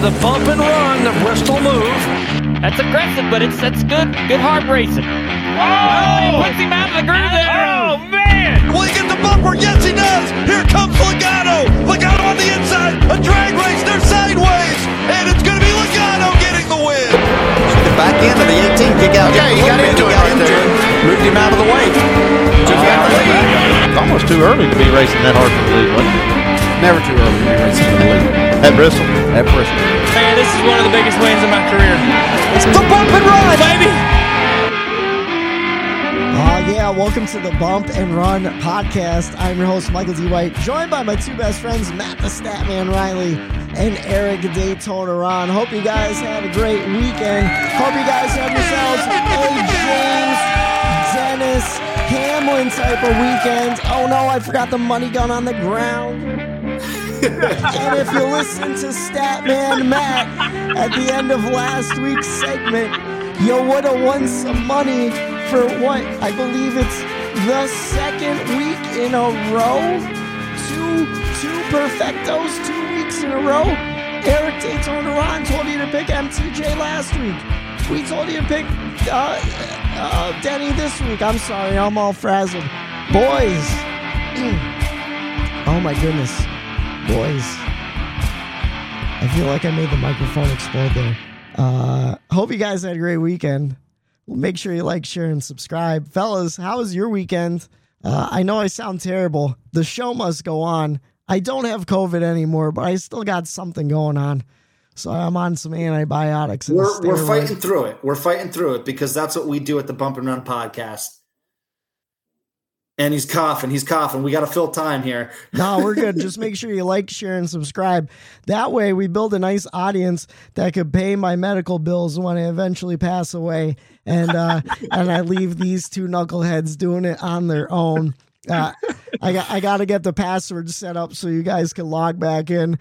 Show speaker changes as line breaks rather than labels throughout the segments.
the bump and run, the Bristol move.
That's aggressive, but that's good. Good hard racing. Oh, he puts him out of the groove there.
Oh, man!
Will he get the bumper? Yes, he does. Here comes Logano. Logano on the inside. A drag race. They're sideways. And it's going to be Logano getting the win.
The back end of the 18 kick out.
Yeah, he got into it right there.
Moved him out of the way.
Took out the lead.
It's almost too early to be racing that hard for the lead, wasn't it?
Never too early to be racing for the lead.
At Bristol.
At Bristol.
Man, this is one of the biggest wins of my career.
It's the bump and run,
Baby!
Yeah, welcome to the Bump and Run podcast. I'm your host, Michael D. White, joined by my two best friends, Matt the Statman Riley and Eric Daytona Ron. Hope you guys had a great weekend. Hope you guys had yourselves a James Dennis Hamlin type of weekend. Oh no, I forgot the money gun on the ground. And if you listen to Statman Matt at the end of last week's segment, you would have won some money for what? I believe it's the second week in a row. Two perfectos, 2 weeks in a row. Eric Daytona Ron told you to pick MTJ last week. We told you to pick Denny this week. I'm sorry, I'm all frazzled. Boys. Oh my goodness. Boys. I feel like I made the microphone explode there. Hope you guys had a great weekend. Make sure you like, share, and subscribe. Fellas, how was your weekend? I know I sound terrible. The show must go on. I don't have COVID anymore, but I still got something going on. So I'm on some antibiotics. And
we're fighting through it. We're fighting through it because that's what we do at the Bump and Run podcast. And he's coughing. We got to fill time here.
No, we're good. Just make sure you like, share, and subscribe. That way we build a nice audience that could pay my medical bills when I eventually pass away. And I leave these two knuckleheads doing it on their own. I got to get the password set up so you guys can log back in.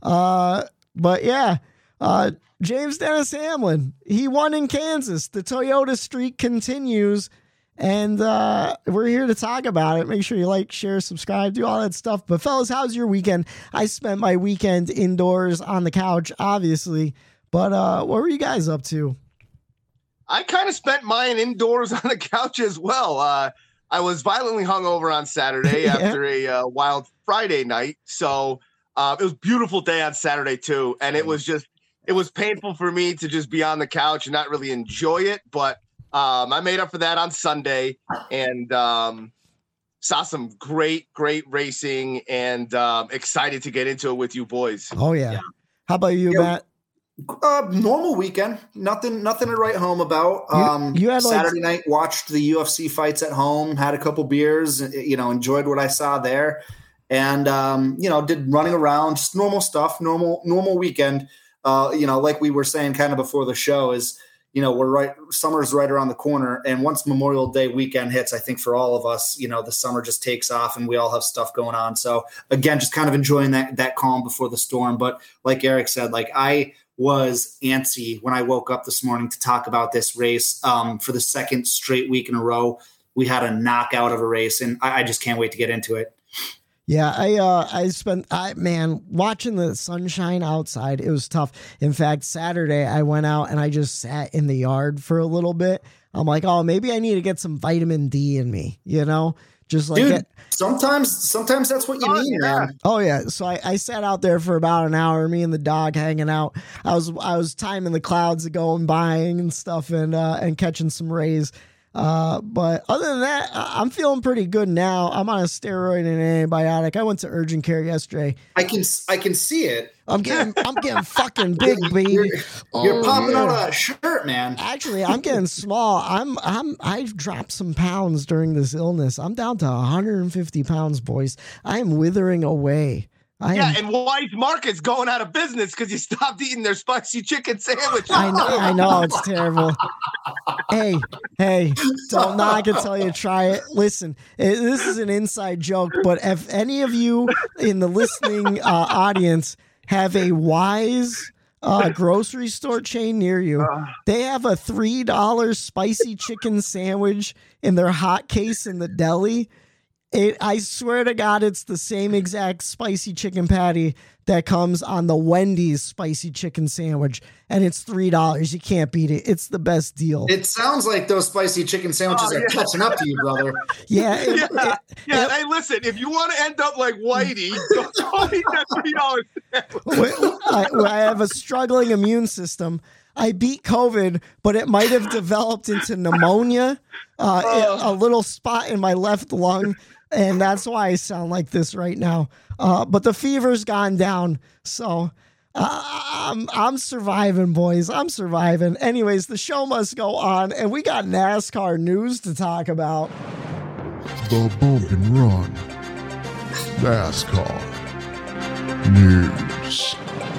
But yeah, James Dennis Hamlin, he won in Kansas. The Toyota streak continues. And we're here to talk about it. Make sure you like, share, subscribe, do all that stuff. But fellas, how's your weekend? I spent my weekend indoors on the couch, obviously. But what were you guys up to?
I kind of spent mine indoors on the couch as well. I was violently hungover on Saturday after a wild Friday night. So it was a beautiful day on Saturday too. And it was painful for me to just be on the couch and not really enjoy it. But I made up for that on Sunday and saw some great racing and excited to get into it with you boys.
Oh, yeah. How about you, Matt?
Normal weekend. Nothing to write home about. You had Saturday night, watched the UFC fights at home, had a couple beers, enjoyed what I saw there. And, did running around, just normal stuff, normal weekend. Like we were saying kind of before the show is, summer's right around the corner. And once Memorial Day weekend hits, I think for all of us, the summer just takes off and we all have stuff going on. So again, just kind of enjoying that calm before the storm. But like Eric said, I was antsy when I woke up this morning to talk about this race for the second straight week in a row. We had a knockout of a race and I just can't wait to get into it.
Yeah, I spent watching the sunshine outside. It was tough. In fact, Saturday I went out and I just sat in the yard for a little bit. I'm like, oh, maybe I need to get some vitamin D in me, just like
Dude, sometimes that's what you need, man.
Oh yeah. So I sat out there for about an hour, me and the dog hanging out. I was timing the clouds to go and buying and stuff and catching some rays. But other than that, I'm feeling pretty good now. I'm on a steroid and an antibiotic. I went to urgent care yesterday.
I can see it.
I'm getting fucking big, baby.
You're popping out of that shirt, man.
Actually, I'm getting small. I've dropped some pounds during this illness. I'm down to 150 pounds, boys. I am withering away.
And White Market's going out of business because you stopped eating their spicy chicken sandwich.
I know it's terrible. Hey, don't knock it till you try it. Listen, this is an inside joke, but if any of you in the listening audience have a Wise grocery store chain near you, they have a $3 spicy chicken sandwich in their hot case in the deli. I swear to God, it's the same exact spicy chicken patty that comes on the Wendy's spicy chicken sandwich, and it's $3. You can't beat it. It's the best deal.
It sounds like those spicy chicken sandwiches are catching up to you, brother.
Yeah.
Hey, listen, if you want to end up like Whitey, don't eat that $3.
I have a struggling immune system. I beat COVID, but it might have developed into pneumonia, a little spot in my left lung, and that's why I sound like this right now. But the fever's gone down, so I'm surviving, boys. I'm surviving. Anyways, the show must go on, and we got NASCAR news to talk about.
The Bump and Run NASCAR news.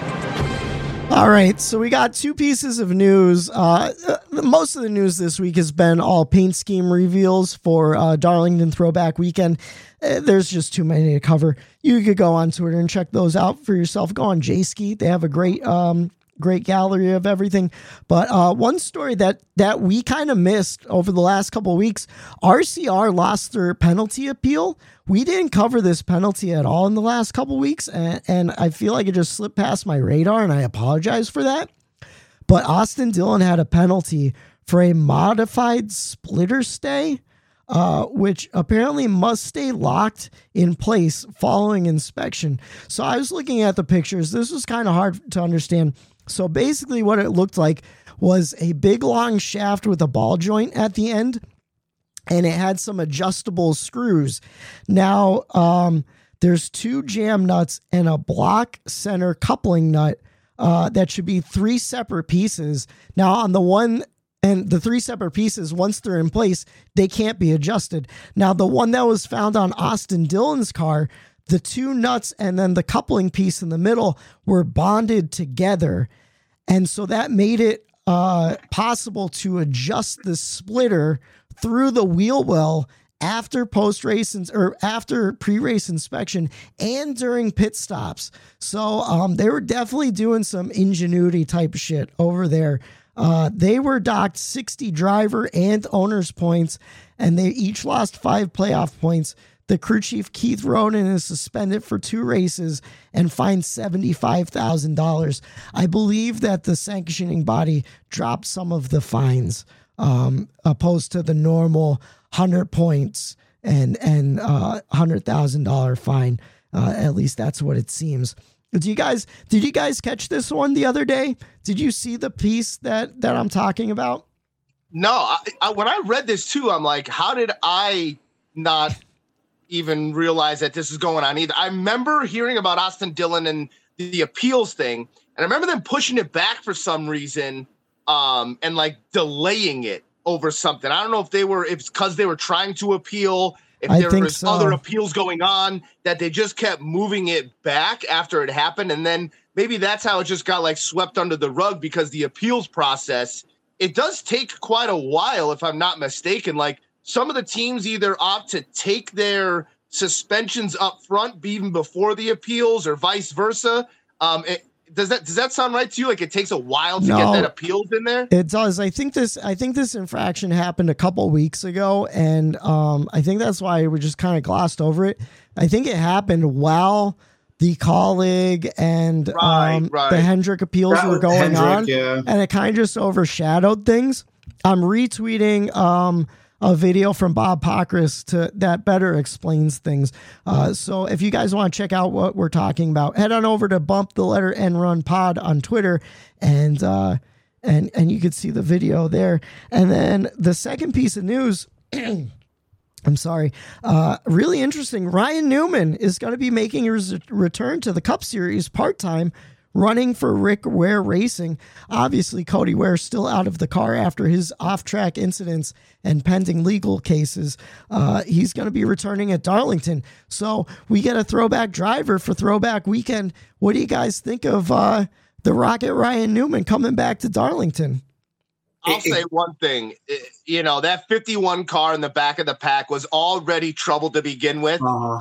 All right, so we got two pieces of news. Most of the news this week has been all paint scheme reveals for Darlington Throwback Weekend. There's just too many to cover. You could go on Twitter and check those out for yourself. Go on J-Ski. They have a great gallery of everything. But one story that we kind of missed over the last couple of weeks, RCR lost their penalty appeal. We didn't cover this penalty at all in the last couple of weeks, and I feel like it just slipped past my radar, and I apologize for that. But Austin Dillon had a penalty for a modified splitter stay, which apparently must stay locked in place following inspection. So I was looking at the pictures. This was kind of hard to understand. So basically what it looked like was a big long shaft with a ball joint at the end, and it had some adjustable screws. Now, there's 2 jam nuts and a block center coupling nut that should be 3 separate pieces. Now, on the one and the 3 separate pieces, once they're in place, they can't be adjusted. Now, the one that was found on Austin Dillon's car, the 2 nuts and then the coupling piece in the middle were bonded together. And so that made it possible to adjust the splitter through the wheel well after post-race or after pre-race inspection and during pit stops. So they were definitely doing some ingenuity type shit over there. They were docked 60 driver and owner's points, and they each lost 5 playoff points. The crew chief, Keith Ronan, is suspended for 2 races and fined $75,000. I believe that the sanctioning body dropped some of the fines, opposed to the normal 100 points and $100,000 fine. At least that's what it seems. Did you guys catch this one the other day? Did you see the piece that I'm talking about?
No, when I read this too, I'm like, how did I not even realize that this is going on either? I remember hearing about Austin Dillon and the appeals thing, and I remember them pushing it back for some reason, and like delaying it over something. I don't know if it's because they were trying to appeal, if there was other appeals going on, that they just kept moving it back after it happened. And then maybe that's how it just got like swept under the rug, because the appeals process, it does take quite a while, if I'm not mistaken. Like some of the teams either opt to take their suspensions up front even before the appeals, or vice versa. Does that sound right to you? Like it takes a while to get that appeals in there?
It does. I think this infraction happened a couple weeks ago, and I think that's why we just kind of glossed over it. I think it happened while the Colleague and the Hendrick appeals were going on, and it kind of just overshadowed things. I'm retweeting a video from Bob Pockrass that better explains things. So if you guys want to check out what we're talking about, head on over to Bump the Letter N Run Pod on Twitter, and you could see the video there. And then the second piece of news, I'm sorry, really interesting. Ryan Newman is going to be making his return to the Cup Series part-time, running for Rick Ware Racing. Obviously, Cody Ware still out of the car after his off-track incidents and pending legal cases. He's going to be returning at Darlington. So we get a throwback driver for Throwback Weekend. What do you guys think of the Rocket Ryan Newman coming back to Darlington?
I'll say one thing. That 51 car in the back of the pack was already trouble to begin with.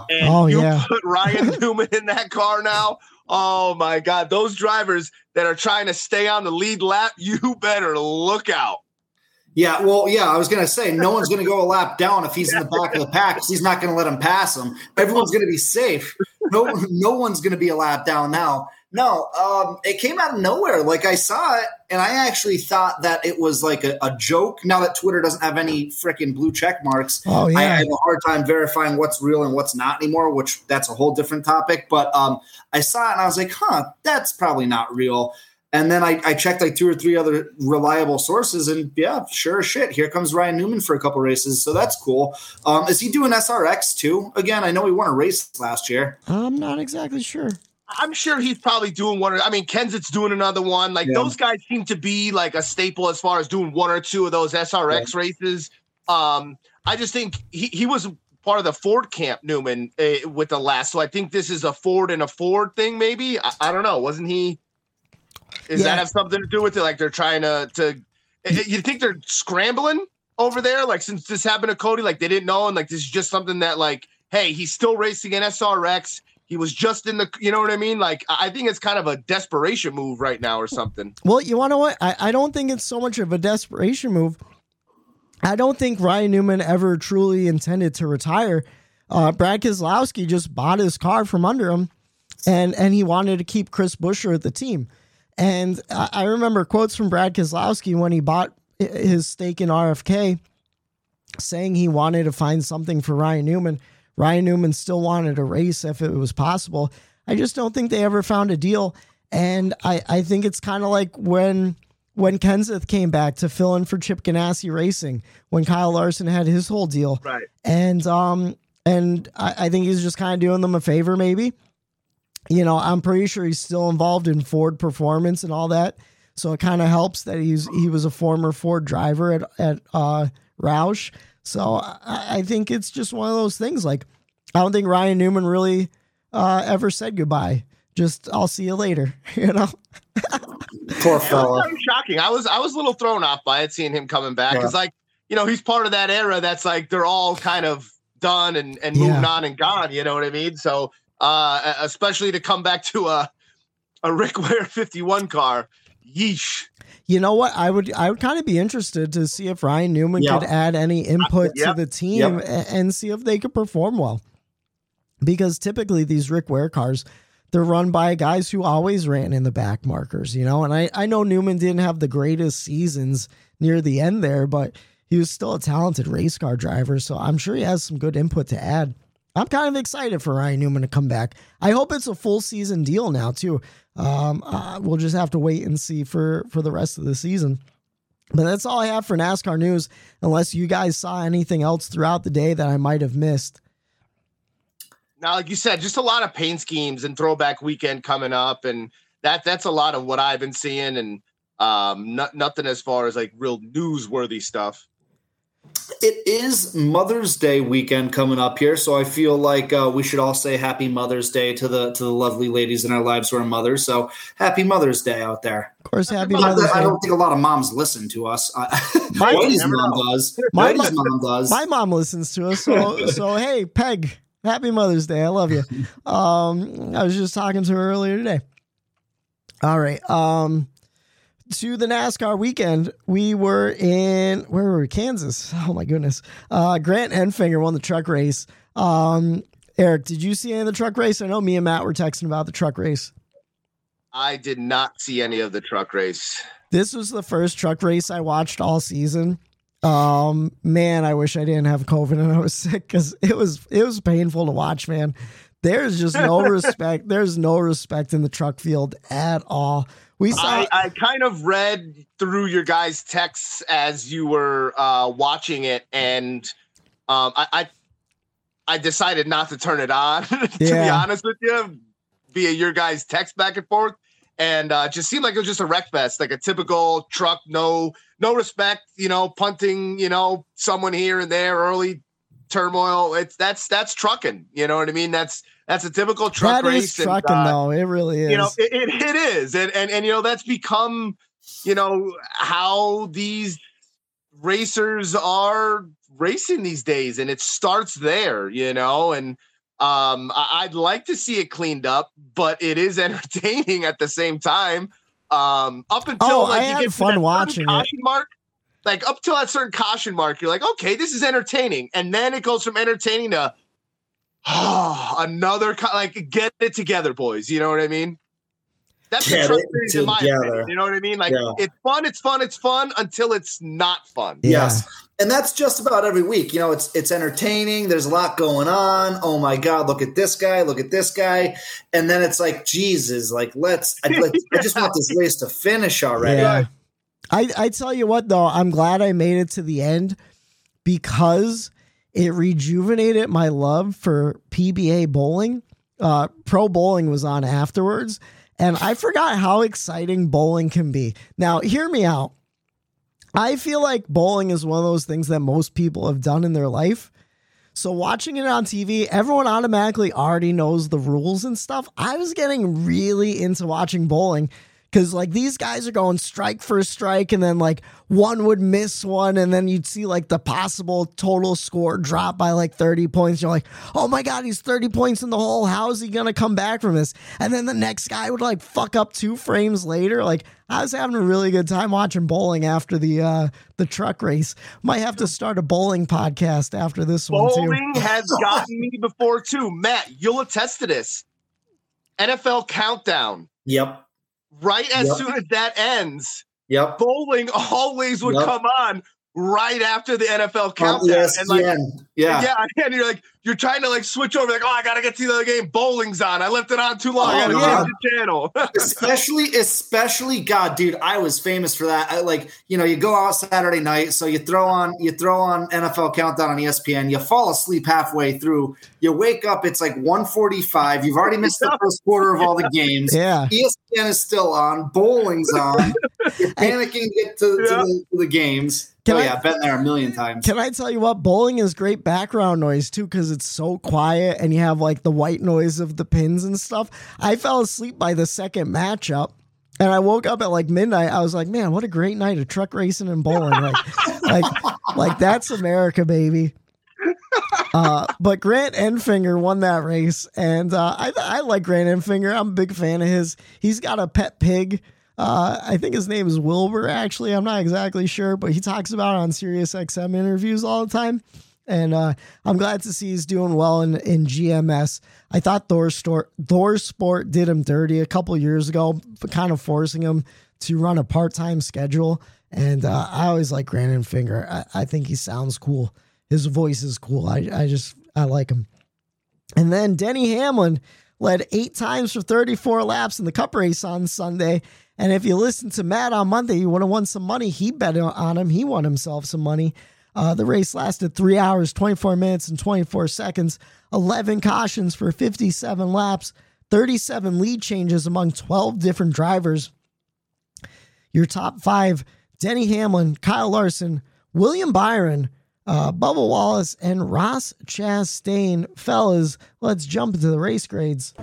And put Ryan Newman in that car now. Oh my God, those drivers that are trying to stay on the lead lap, you better look out.
Yeah, well, yeah, I was going to say, no one's going to go a lap down if he's in the back of the pack because he's not going to let him pass him. Everyone's going to be safe. No one's going to be a lap down now. No, it came out of nowhere. Like, I saw it, and I actually thought that it was like a joke. Now that Twitter doesn't have any freaking blue check marks, I have a hard time verifying what's real and what's not anymore, which that's a whole different topic. But I saw it, and I was like, that's probably not real. And then I checked like 2 or 3 other reliable sources, and yeah, sure as shit, here comes Ryan Newman for a couple races, so that's cool. Is he doing SRX too? Again, I know he won a race last year.
I'm not exactly sure.
I'm sure he's probably doing one. I mean, Kenseth's doing another one. Like those guys seem to be like a staple as far as doing 1 or 2 of those SRX races. I just think he was part of the Ford camp, Newman, with the last. So I think this is a Ford and a Ford thing, maybe. I don't know. Wasn't he? Does that have something to do with it? Like they're trying to you think they're scrambling over there? Like since this happened to Cody, like they didn't know. And like, this is just something that like, hey, he's still racing in SRX. He was just in the, you know what I mean? Like, I think it's kind of a desperation move right now or something.
Well, you want to know what? I don't think it's so much of a desperation move. I don't think Ryan Newman ever truly intended to retire. Brad Keselowski just bought his car from under him, and he wanted to keep Chris Buescher at the team. And I remember quotes from Brad Keselowski when he bought his stake in RFK saying he wanted to find something for Ryan Newman. Ryan Newman still wanted to race if it was possible. I just don't think they ever found a deal. And I think it's kind of like when Kenseth came back to fill in for Chip Ganassi Racing, when Kyle Larson had his whole deal.
Right.
And I think he's just kind of doing them a favor, maybe. You know, I'm pretty sure he's still involved in Ford Performance and all that. So it kind of helps that he was a former Ford driver at Roush. So I think it's just one of those things. Like, I don't think Ryan Newman really ever said goodbye. Just, I'll see you later, you know?
Poor fella.
It was shocking. I was a little thrown off by it, seeing him coming back. Because, like, you know, he's part of that era that's like they're all kind of done and moving on and gone, you know what I mean? So, especially to come back to a Rick Ware 51 car, yeesh.
You know what? I would kind of be interested to see if Ryan Newman could add any input to the team and see if they could perform well. Because typically these Rick Ware cars, they're run by guys who always ran in the back markers, you know? And I know Newman didn't have the greatest seasons near the end there, but he was still a talented race car driver. So I'm sure he has some good input to add. I'm kind of excited for Ryan Newman to come back. I hope it's a full season deal now too. We'll just have to wait and see for the rest of the season. But that's all I have for NASCAR news, unless you guys saw anything else throughout the day that I might have missed.
Now, like you said, just a lot of paint schemes and throwback weekend coming up. And that's a lot of what I've been seeing, and nothing as far as like real newsworthy stuff.
It is Mother's Day weekend coming up here, so I feel like we should all say Happy Mother's Day to the lovely ladies in our lives who are mothers. So Happy Mother's Day out there.
Of course, Happy Mother's Day.
I don't think a lot of moms listen to us. Whitey's mom does. Whitey's mom does.
My mom listens to us. So hey, Peg, Happy Mother's Day. I love you. I was just talking to her earlier today. All right. To the NASCAR weekend, we were in, where were we? Kansas. Oh my goodness. Grant Enfinger won the truck race. Eric, did you see any of the truck race? I know me and Matt were texting about the truck race.
I did not see any of the truck race.
This was the first truck race I watched all season. Man, I wish I didn't have COVID and I was sick, because it was painful to watch, man. There's just no respect. There's no respect in the truck field at all.
I kind of read through your guys' texts as you were watching it, and I decided not to turn it on, to be honest with you, via your guys' text back and forth, and just seemed like it was just a wreck fest, like a typical truck, no respect, you know, punting, you know, someone here and there, early turmoil. That's trucking, you know what I mean? That's a typical truck race.
That is trucking, though. It really is.
You know, it is. And, you know, that's become, you know, how these racers are racing these days. And it starts there, you know, and I'd like to see it cleaned up, but it is entertaining at the same time. Up until
I had fun watching it.
Mark, like up till that certain caution mark, you're like, okay, this is entertaining. And then it goes from entertaining to another, like, get it together, boys. You know what I mean? That's the truck series in my opinion. You know what I mean? Like, it's fun until it's not fun.
Yes. And that's just about every week. You know, it's entertaining. There's a lot going on. Oh my God, look at this guy. Look at this guy. And then it's like, Jesus, like, I just want this race to finish already.
Yeah. I tell you what, though, I'm glad I made it to the end because it rejuvenated my love for PBA bowling. Pro bowling was on afterwards, and I forgot how exciting bowling can be. Now, hear me out. I feel like bowling is one of those things that most people have done in their life. So watching it on TV, everyone automatically already knows the rules and stuff. I was getting really into watching bowling because, like, these guys are going strike for strike, and then, like, one would miss one, and then you'd see, like, the possible total score drop by, like, 30 points. You're like, oh, my God, he's 30 points in the hole. How is he going to come back from this? And then the next guy would, like, fuck up 2 frames later. Like, I was having a really good time watching bowling after the truck race. Might have to start a bowling podcast after this one, too.
Bowling has gotten me before, too. Matt, you'll attest to this. NFL Countdown.
Yep.
Right as soon as that ends, bowling always would come on right after the NFL Countdown. And like, and you're like, you're trying to like switch over, like, oh, I gotta get to the other game. Bowling's on. I left it on too long. I gotta change the channel.
especially, God, dude, I was famous for that. You go out Saturday night, so you throw on NFL Countdown on ESPN. You fall asleep halfway through. You wake up, it's like 1:45. You've already missed the first quarter of all the games.
Yeah,
ESPN is still on. Bowling's on. You're panicking to get to the games. I've been there a million times.
Can I tell you what? Bowling is great background noise, too, because it's so quiet and you have, like, the white noise of the pins and stuff. I fell asleep by the second matchup, and I woke up at, like, midnight. I was like, man, what a great night of truck racing and bowling. Like that's America, baby. But Grant Enfinger won that race, and I like Grant Enfinger. I'm a big fan of his. He's got a pet pig. I think his name is Wilbur, actually. I'm not exactly sure, but he talks about it on Sirius XM interviews all the time. And I'm glad to see he's doing well in GMS. I thought Thor Sport did him dirty a couple years ago, kind of forcing him to run a part-time schedule. And I always like Grant Enfinger. I think he sounds cool. His voice is cool. I like him. And then Denny Hamlin led 8 times for 34 laps in the Cup race on Sunday. And if you listen to Matt on Monday, you would have won some money. He bet on him. He won himself some money. The race lasted 3 hours, 24 minutes, and 24 seconds. 11 cautions for 57 laps. 37 lead changes among 12 different drivers. Your top 5, Denny Hamlin, Kyle Larson, William Byron, Bubba Wallace, and Ross Chastain. Fellas, let's jump into the race grades.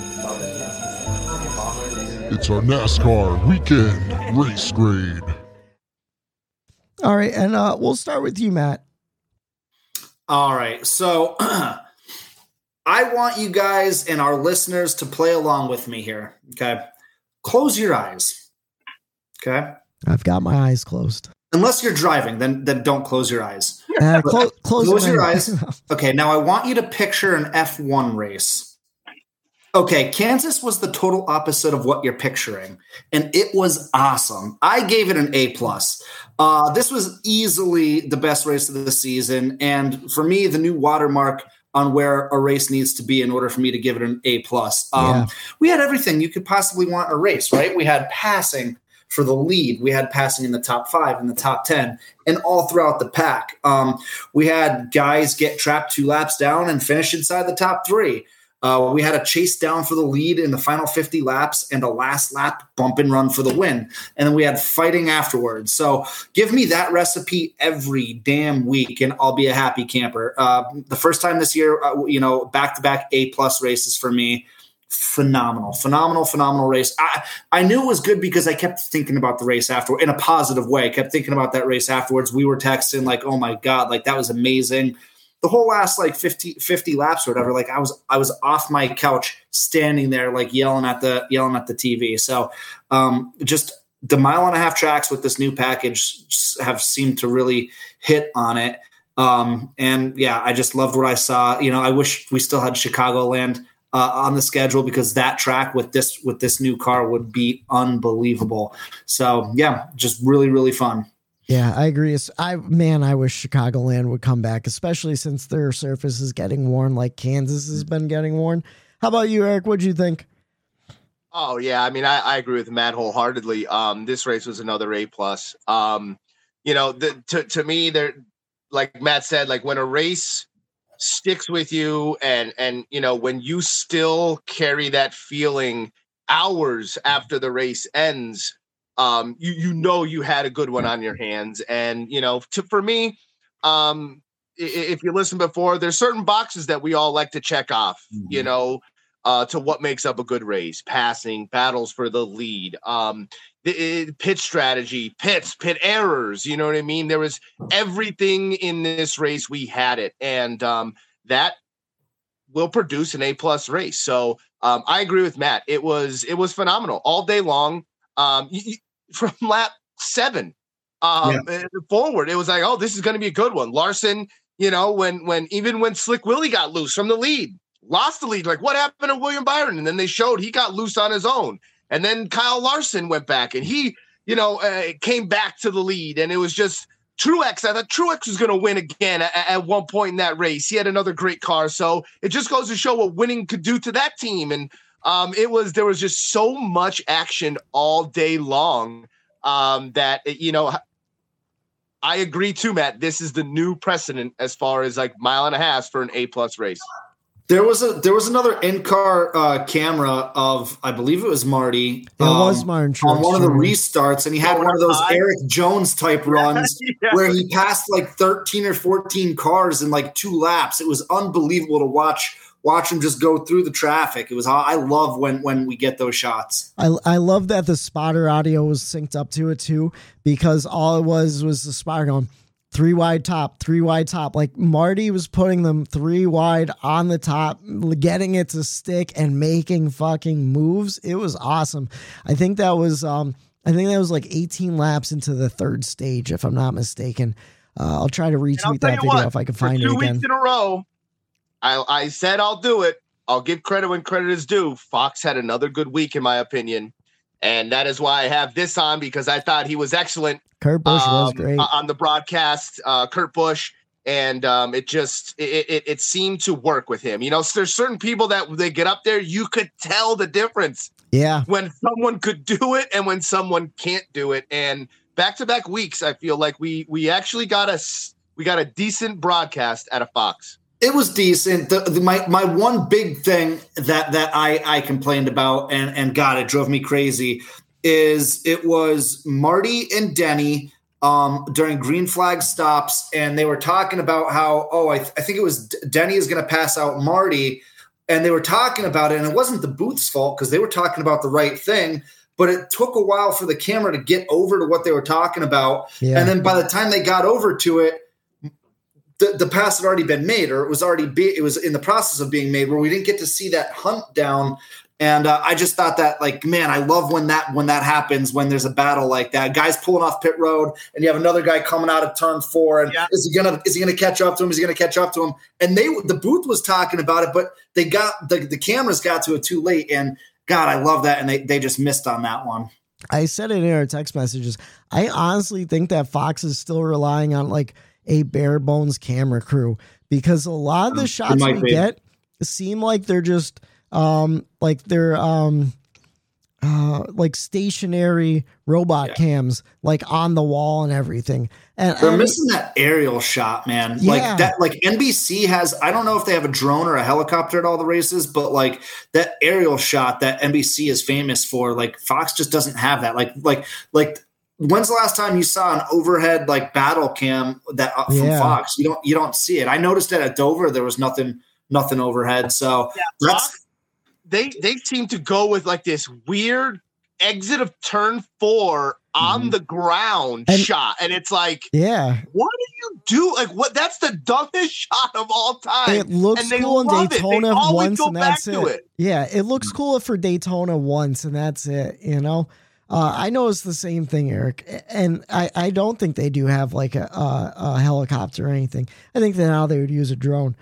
It's our NASCAR weekend race grade.
All right, and we'll start with you, Matt.
All right, so I want you guys and our listeners to play along with me here, okay? Close your eyes, okay?
I've got my eyes closed.
Unless you're driving, then don't close your eyes.
Close
your eyes. Okay, now I want you to picture an F1 race. Okay, Kansas was the total opposite of what you're picturing, and it was awesome. I gave it an A+. This was easily the best race of the season, and for me, the new watermark on where a race needs to be in order for me to give it an A+. We had everything you could possibly want in a race, right? We had passing for the lead. We had passing in the top 5, in the top 10, and all throughout the pack. We had guys get trapped 2 laps down and finish inside the top 3. We had a chase down for the lead in the final 50 laps and a last lap bump and run for the win. And then we had fighting afterwards. So give me that recipe every damn week and I'll be a happy camper. The first time this year, back-to-back A+ races for me. Phenomenal race. I knew it was good because I kept thinking about the race afterward in a positive way. I kept thinking about that race afterwards. We were texting like, oh my God, like that was amazing. The whole last like 50 laps or whatever, like I was off my couch standing there like yelling at the TV. So just the 1.5-mile tracks with this new package have seemed to really hit on it. And yeah, I just loved what I saw. I wish we still had Chicagoland on the schedule, because that track with this new car would be unbelievable. So yeah, just really, really fun.
Yeah, I agree. I wish Chicagoland would come back, especially since their surface is getting worn like Kansas has been getting worn. How about you, Eric? What'd you think?
Oh yeah, I mean, I agree with Matt wholeheartedly. This race was another A+. To me, there, like Matt said, like when a race sticks with you and when you still carry that feeling hours after the race ends, you had a good one on your hands. And for me, if you listen before, there's certain boxes that we all like to check off, to what makes up a good race: passing, battles for the lead, pit strategy, pit errors. You know what I mean? There was everything in this race. We had it. And that will produce an A+ race. So I agree with Matt. It was phenomenal all day long. From lap 7 forward, it was like, oh, this is going to be a good one. Larson, when Slick Willie got loose from the lead, lost the lead, like what happened to William Byron? And then they showed he got loose on his own. And then Kyle Larson went back and he, came back to the lead. And it was just Truex. I thought Truex was going to win again at one point in that race. He had another great car. So it just goes to show what winning could do to that team. And there was just so much action all day long that, I agree too, Matt. This is the new precedent as far as like 1.5 miles for an A+ race.
There was another in-car camera of, I believe it was Marty.
It was Martin Truex
on one of the restarts, and he had one of those Eric Jones type runs where he passed like 13 or 14 cars in like 2 laps. It was unbelievable to watch him just go through the traffic. It was, I love when we get those shots.
I love that the spotter audio was synced up to it too, because all it was the spotter going 3 wide top. Like Marty was putting them 3 wide on the top, getting it to stick and making fucking moves. It was awesome. I think that was like 18 laps into the 3rd stage, if I'm not mistaken. I'll try to retweet that video if I can find it again.
2 weeks in a row, I said I'll do it. I'll give credit when credit is due. Fox had another good week, in my opinion. And that is why I have this on, because I thought he was excellent.
Kurt Busch was great
on the broadcast. Kurt Busch, and it seemed to work with him. There's certain people that they get up there, you could tell the difference.
Yeah,
when someone could do it and when someone can't do it. And back-to-back weeks, I feel like we actually got a decent broadcast out of Fox.
It was decent. My one big thing that I complained about, and God, it drove me crazy, is it was Marty and Denny during green flag stops, and they were talking about how, I think it was Denny is going to pass out Marty, and they were talking about it, and it wasn't the booth's fault because they were talking about the right thing, but it took a while for the camera to get over to what they were talking about, and then by the time they got over to it, the pass had already been made, or it was in the process of being made, where we didn't get to see that hunt down. And I just thought that, like, man, I love when that happens, when there's a battle like that. Guys pulling off pit road, and you have another guy coming out of turn 4, and is he gonna catch up to him? Is he gonna catch up to him? And the booth was talking about it, but they got the cameras got to it too late. And God, I love that, and they just missed on that one.
I said it in our text messages. I honestly think that Fox is still relying on like a bare bones camera crew, because a lot of the shots we get seem like they're just like stationary robot cams, like on the wall and everything. And
they're missing that aerial shot, man.
Yeah.
Like that, like NBC has, I don't know if they have a drone or a helicopter at all the races, but like that aerial shot that NBC is famous for, like Fox just doesn't have that. Like when's the last time you saw an overhead like battle cam that from Fox? You don't see it. I noticed that at Dover there was nothing overhead. So
they seem to go with like this weird exit of turn 4 on the ground shot, and it's like, what do you do? Like, what? That's the dumbest shot of all time.
It looks cool in Daytona once, and that's it. Yeah, it looks cool for Daytona once, and that's it. I noticed the same thing, Eric, and I don't think they do have like a helicopter or anything. I think that now they would use a drone.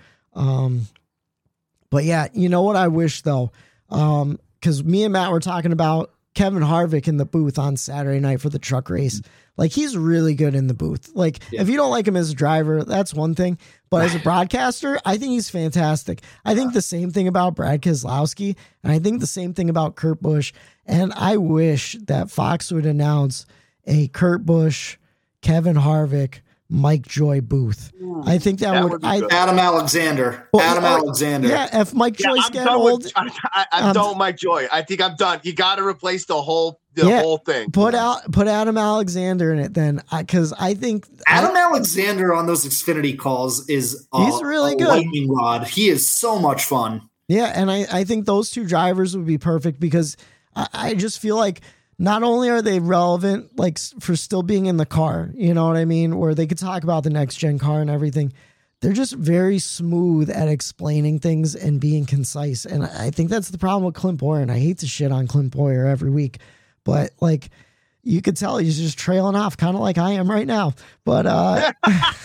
But yeah, you know what I wish though, because me and Matt were talking about Kevin Harvick in the booth on Saturday night for the truck race. Like, he's really good in the booth. Like, if you don't like him as a driver, that's one thing. But as a broadcaster, I think he's fantastic. I think the same thing about Brad Keselowski, and I think the same thing about Kurt Busch. And I wish that Fox would announce a Kurt Busch, Kevin Harvick, Mike Joy booth. I think that would
Adam Alexander. Alexander.
Yeah, if Mike Joy's getting old.
I'm done with Mike Joy. I think I'm done. You got to replace the whole thing.
Put Adam Alexander in it then, because I think
Adam Alexander on those Xfinity calls is
he's really good.
Lightning rod. He is so much fun.
Yeah, and I think those two drivers would be perfect because I just feel like not only are they relevant, like, for still being in the car, you know what I mean, where they could talk about the next gen car and everything. They're just very smooth at explaining things and being concise. And I think that's the problem with Clint Bowyer. And I hate to shit on Clint Bowyer every week, but like, you could tell he's just trailing off, kind of like I am right now. But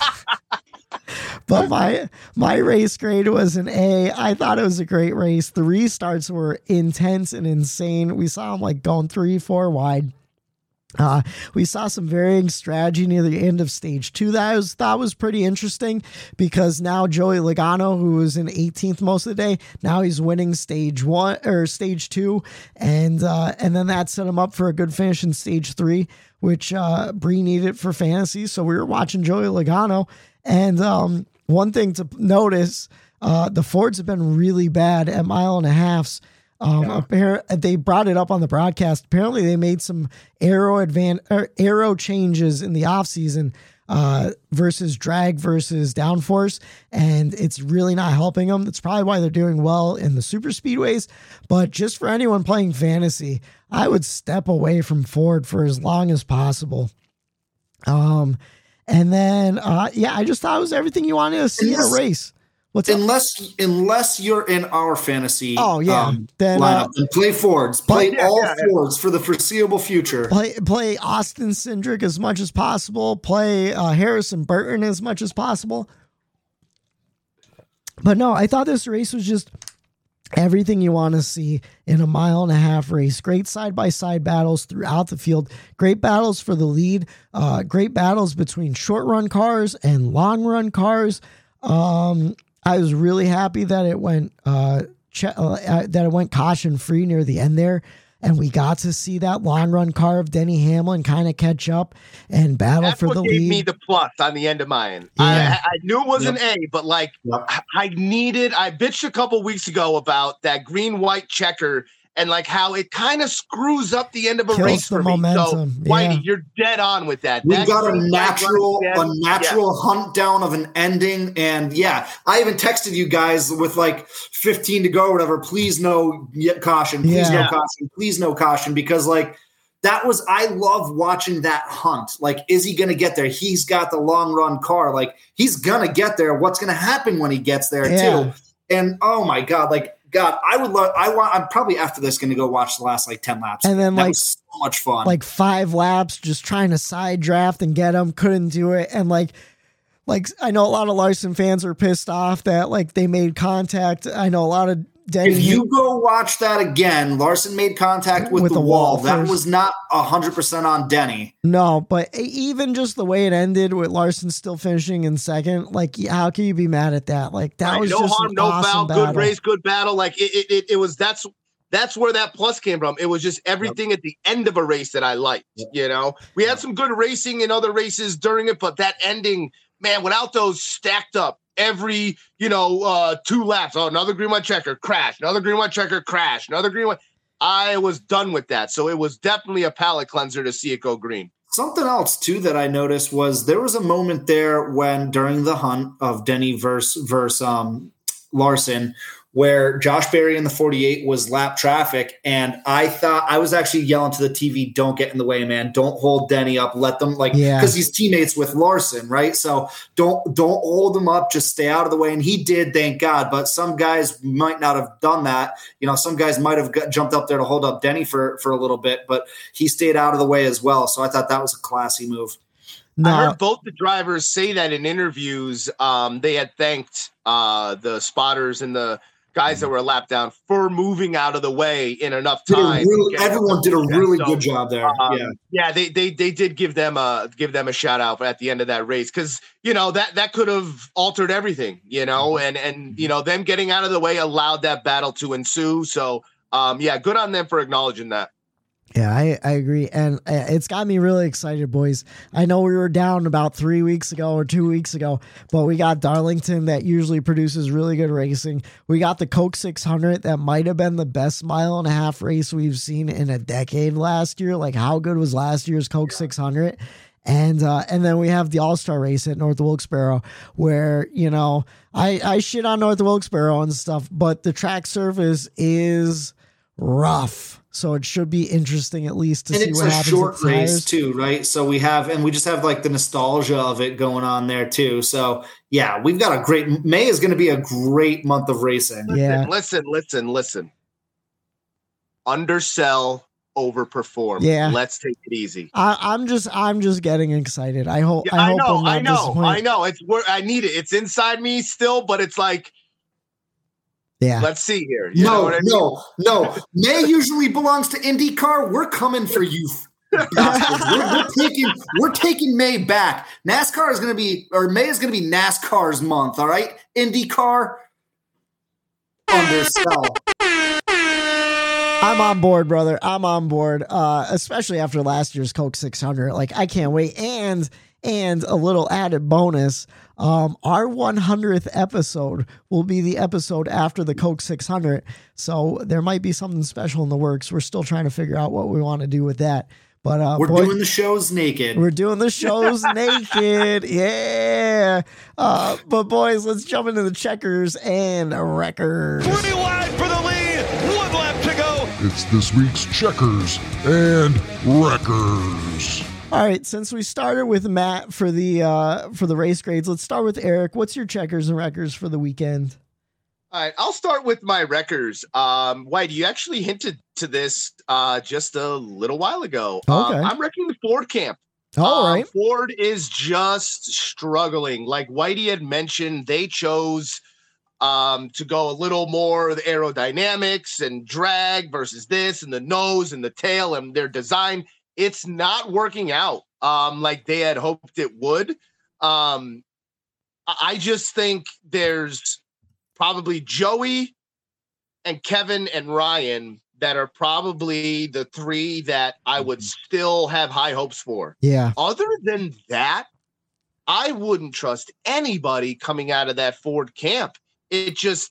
but my race grade was an A. I thought it was a great race. The restarts were intense and insane. We saw them like going 3-4 wide. We saw some varying strategy near the end of stage 2 that I thought was pretty interesting, because now Joey Logano, who was in 18th most of the day, now he's winning stage 1 or stage 2, and then that set him up for a good finish in stage 3, which Bree needed for fantasy. So we were watching Joey Logano, and one thing to notice, the Fords have been really bad at 1.5 miles. They brought it up on the broadcast. Apparently they made some aero changes in the off season versus drag versus downforce, and it's really not helping them. That's probably why they're doing well in the super speedways. But just for anyone playing fantasy, I would step away from Ford for as long as possible. And then I just thought it was everything you wanted to see in a race.
Unless you're in our fantasy
then
lineup, and play Fords. Play Fords for the foreseeable future.
Play Austin Cindric as much as possible. Play Harrison Burton as much as possible. But no, I thought this race was just everything you want to see in a 1.5 mile race. Great side-by-side battles throughout the field. Great battles for the lead. Great battles between short-run cars and long-run cars. I was really happy that it went caution free near the end there, and we got to see that long run car of Denny Hamlin kind of catch up and battle for the lead. That's what gave
me the plus on the end of mine. Yeah. I knew it was an A, but like I bitched a couple weeks ago about that green-white checker and like how it kind of screws up the end of a race for
momentum.
Me. So, Whitey, you're dead on with that.
We've got a natural hunt down of an ending. And I even texted you guys with like 15 to go or whatever. Please no caution. Please no caution. Please no caution. Because like I love watching that hunt. Like, is he going to get there? He's got the long run car. Like, he's going to get there. What's going to happen when he gets there too? And oh my God, like, God, I'm probably after this going to go watch the last like 10 laps.
And then
that was so much fun.
Like 5 laps just trying to side draft and get him. Couldn't do it. And like I know a lot of Larson fans are pissed off that like they made contact. I know a lot of Denny.
If you go watch that again, Larson made contact with the wall. That was not 100% on Denny.
No, but even just the way it ended with Larson still finishing in second, like how can you be mad at that? Like that was
no
just
harm, no foul, good race, good battle. Like it was that's where that plus came from. It was just everything at the end of a race that I liked. You know, we had some good racing in other races during it, but that ending, man, without those stacked up. Every 2 laps, another green white checker crash, another green white checker crash, another green white. I was done with that, so it was definitely a palate cleanser to see it go green.
Something else too that I noticed was there was a moment there when during the hunt of Denny versus Larson, where Josh Berry in the 48 was lap traffic. And I thought I was actually yelling to the TV, don't get in the way, man. Don't hold Denny up. Let them because he's teammates with Larson, right? So don't hold him up. Just stay out of the way. And he did, thank God. But some guys might not have done that. Some guys might have jumped up there to hold up Denny for a little bit, but he stayed out of the way as well. So I thought that was a classy move.
No. I heard both the drivers say that in interviews. They had thanked the spotters and the guys that were a lap down for moving out of the way in enough time.
Everyone did a really good job there.
They did give them a shout out at the end of that race, because that could have altered everything. And them getting out of the way allowed that battle to ensue. So good on them for acknowledging that.
Yeah, I agree. And it's got me really excited, boys. I know we were down about 3 weeks ago or 2 weeks ago, but we got Darlington that usually produces really good racing. We got the Coke 600 that might have been the best 1.5 mile race we've seen in a decade last year. Like, how good was last year's Coke 600? And then we have the All-Star race at North Wilkes-Barre, where, I shit on North Wilkes-Barre and stuff, but the track surface is rough. So it should be interesting at least to see what happens.
It's a short race too, right? So we just have like the nostalgia of it going on there too. So yeah, we've got May is going to be a great month of racing.
Listen. Undersell, overperform.
Yeah.
Let's take it easy.
I'm just getting excited. I hope.
I know. I need it. It's inside me still, but it's like,
yeah.
Let's see here.
No. May usually belongs to IndyCar. We're coming for you. we're taking May back. May is going to be NASCAR's month. All right. IndyCar, undersell.
I'm on board, brother. I'm on board. Especially after last year's Coke 600. Like, I can't wait. And a little added bonus. Our 100th episode will be the episode after the Coke 600. So there might be something special in the works. We're still trying to figure out what we want to do with that. But
we're doing the shows naked.
We're doing the shows naked. Yeah. But boys, let's jump into the checkers and wreckers.
Pretty wide for the lead. 1 lap to go.
It's this week's checkers and wreckers.
All right, since we started with Matt for the race grades, let's start with Eric. What's your checkers and wreckers for the weekend?
All right, I'll start with my wreckers. White, you actually hinted to this just a little while ago.
Okay.
I'm wrecking the Ford camp.
All right.
Ford is just struggling. Like Whitey had mentioned, they chose to go a little more the aerodynamics and drag versus this and the nose and the tail and their design. It's not working out like they had hoped it would. I just think there's probably Joey and Kevin and Ryan that are probably the 3 that I would still have high hopes for.
Yeah.
Other than that, I wouldn't trust anybody coming out of that Ford camp. It just,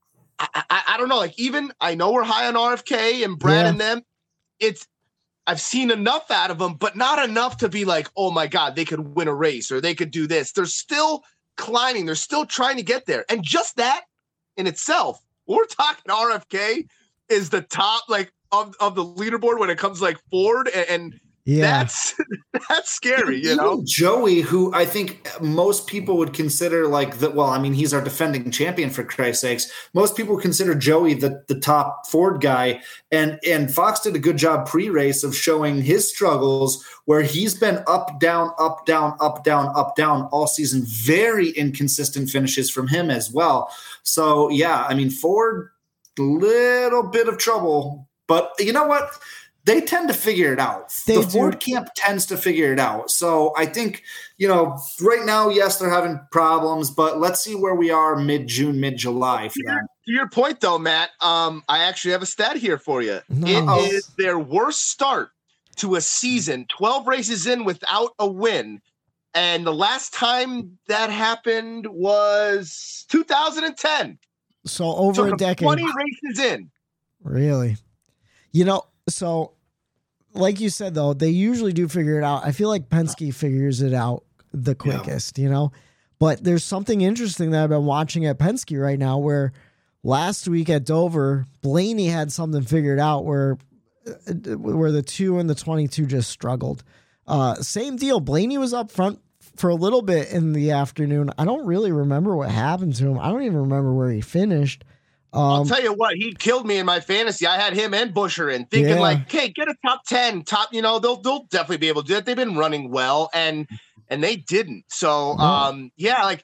I don't know. Like, even I know we're high on RFK and Brad and them. I've seen enough out of them, but not enough to be like, oh my God, they could win a race or they could do this. They're still climbing. They're still trying to get there. And just that in itself, we're talking RFK is the top like of the leaderboard when it comes like Ford and that's scary,
Joey, who I think most people would consider he's our defending champion for Christ's sakes. Most people consider Joey the top Ford guy, and Fox did a good job pre-race of showing his struggles where he's been up, down, up, down, up, down, up, down all season. Very inconsistent finishes from him as well. So Ford, little bit of trouble, but you know what? They tend to figure it out. The Ford camp tends to figure it out. So I think, right now, yes, they're having problems, but let's see where we are mid-June, mid-July.
To your point, though, Matt, I actually have a stat here for you. It is their worst start to a season, 12 races in without a win. And the last time that happened was 2010.
So over a decade.
20 races in.
Really? So like you said, though, they usually do figure it out. I feel like Penske figures it out the quickest, but there's something interesting that I've been watching at Penske right now where last week at Dover, Blaney had something figured out where the 2 and the 22 just struggled. Same deal. Blaney was up front for a little bit in the afternoon. I don't really remember what happened to him. I don't even remember where he finished.
I'll tell you what, he killed me in my fantasy. I had him and Busher in, thinking like, hey, get a top 10, they'll definitely be able to do it. They've been running well, and they didn't. So, like.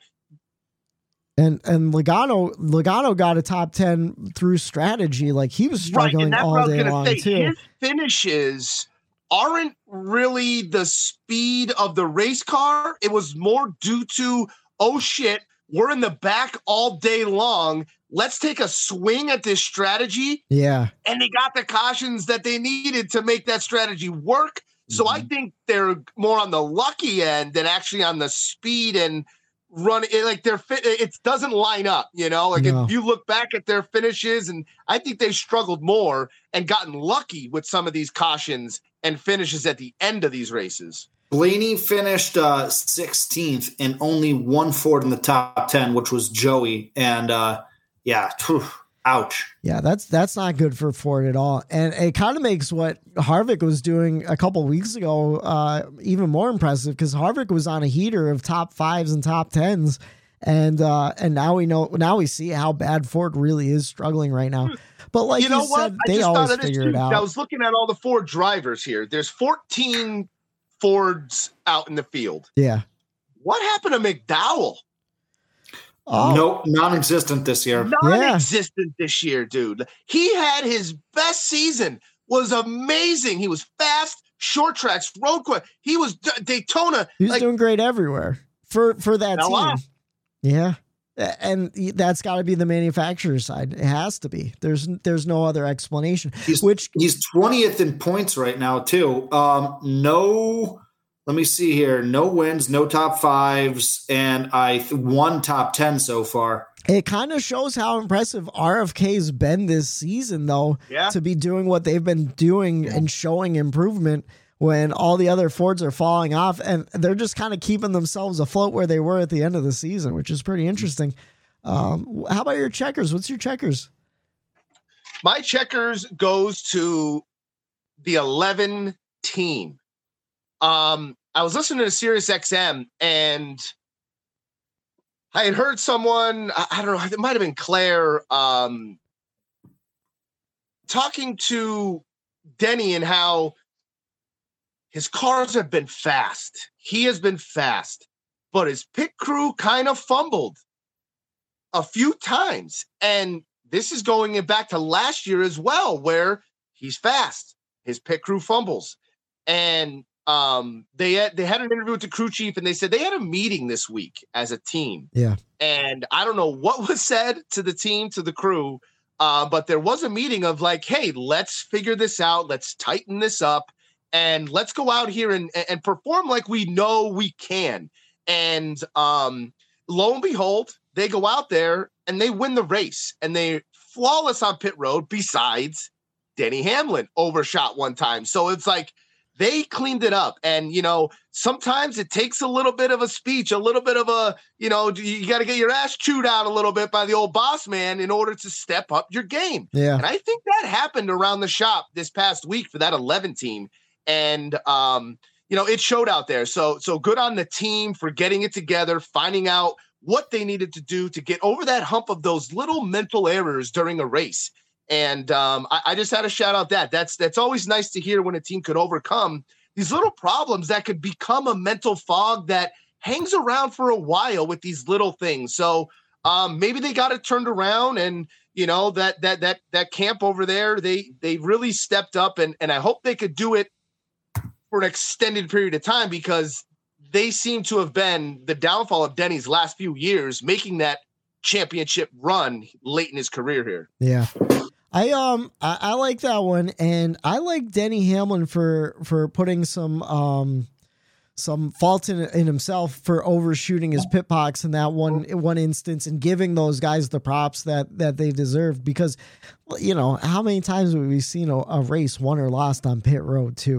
And Logano got a top 10 through strategy. Like, he was struggling all day long too.
His finishes aren't really the speed of the race car. It was more due to, oh shit, we're in the back all day long. Let's take a swing at this strategy.
Yeah.
And they got the cautions that they needed to make that strategy work. So I think they're more on the lucky end than actually on the speed and run. It doesn't line up, if you look back at their finishes, and I think they struggled more and gotten lucky with some of these cautions and finishes at the end of these races.
Blaney finished 16th and only one Ford in the top 10, which was Joey. And ouch.
Yeah, that's not good for Ford at all. And it kind of makes what Harvick was doing a couple weeks ago even more impressive, because Harvick was on a heater of top 5s and top 10s. And now we see how bad Ford really is struggling right now. But like you said, they always figure it out.
I was looking at all the Ford drivers here. There's 14 Fords out in the field.
Yeah.
What happened to McDowell?
Oh. Nope, non-existent this year.
Non-existent this year, dude. He had his best season. Was amazing. He was fast, short tracks, road course. He was Daytona.
He was doing great everywhere for that team. Yeah. And that's got to be the manufacturer's side. It has to be. There's no other explanation.
He's 20th in points right now too. Let me see here. No wins, no top 5s, and one top 10 so far.
It kind of shows how impressive RFK's been this season, though, to be doing what they've been doing and showing improvement when all the other Fords are falling off, and they're just kind of keeping themselves afloat where they were at the end of the season, which is pretty interesting. How about your checkers? What's your checkers?
My checkers goes to the 11 team. I was listening to Sirius XM, and I had heard someone, I don't know, it might have been Claire, talking to Denny and how his cars have been fast. He has been fast, but his pit crew kind of fumbled a few times. And this is going back to last year as well, where he's fast. His pit crew fumbles. And they had an interview with the crew chief, and they said they had a meeting this week as a team.
Yeah.
And I don't know what was said to the team, to the crew, but there was a meeting of like, hey, let's figure this out. Let's tighten this up, and let's go out here and perform like we know we can. And lo and behold, they go out there and they win the race, and they flawless on pit road, besides Denny Hamlin overshot one time. So it's like, they cleaned it up. And, sometimes it takes a little bit of a speech, a little bit of a, you got to get your ass chewed out a little bit by the old boss man in order to step up your game.
Yeah.
And I think that happened around the shop this past week for that 11 team. And, it showed out there. So good on the team for getting it together, finding out what they needed to do to get over that hump of those little mental errors during a race. And I just had to shout out that's always nice to hear when a team could overcome these little problems that could become a mental fog that hangs around for a while with these little things. So maybe they got it turned around, and that camp over there, they really stepped up, and I hope they could do it for an extended period of time, because they seem to have been the downfall of Denny's last few years, making that championship run late in his career here.
Yeah. I like that one, and I like Denny Hamlin for putting some fault in himself for overshooting his pit box in that one instance, and giving those guys the props that they deserve, because how many times have we seen a race won or lost on pit road too?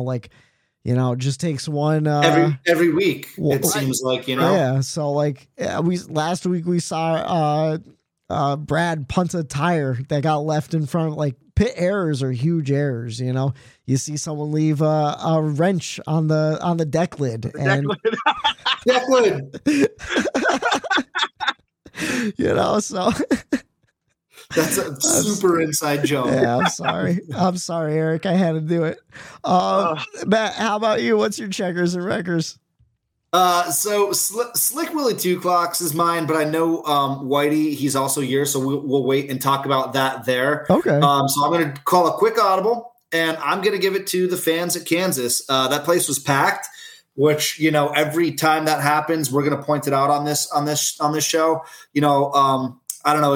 Just takes one
every week. It seems like.
Yeah. So last week we saw Brad punts a tire that got left in front. Like, pit errors are huge errors. You know, you see someone leave a wrench on the deck lid, and
deck lid.
You know, so
that's a super inside joke.
Yeah, I'm sorry, Eric. I had to do it. Matt, how about you? What's your checkers and wreckers?
So Slick Willie 2 Clocks is mine, but I know Whitey, he's also here, so we'll wait and talk about that there.
Okay.
So I'm going to call a quick audible, and I'm going to give it to the fans at Kansas. That place was packed, which, you know, every time that happens, we're going to point it out on this show. You know, I don't know.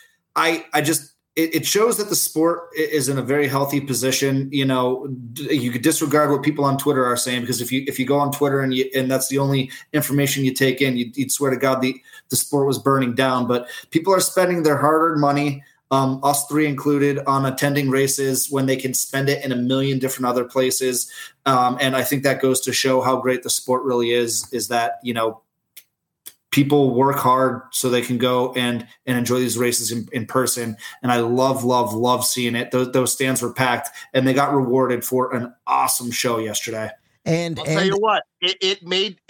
It shows that the sport is in a very healthy position. You know, you could disregard what people on Twitter are saying, because if you go on Twitter and that's the only information you take in, you'd swear to God the sport was burning down. But people are spending their hard-earned money, us three included, on attending races when they can spend it in a million different other places. And I think that goes to show how great the sport really is that, you know, people work hard so they can go and enjoy these races in person. And I love seeing it. Those stands were packed, and they got rewarded for an awesome show yesterday.
And I'll tell you what, it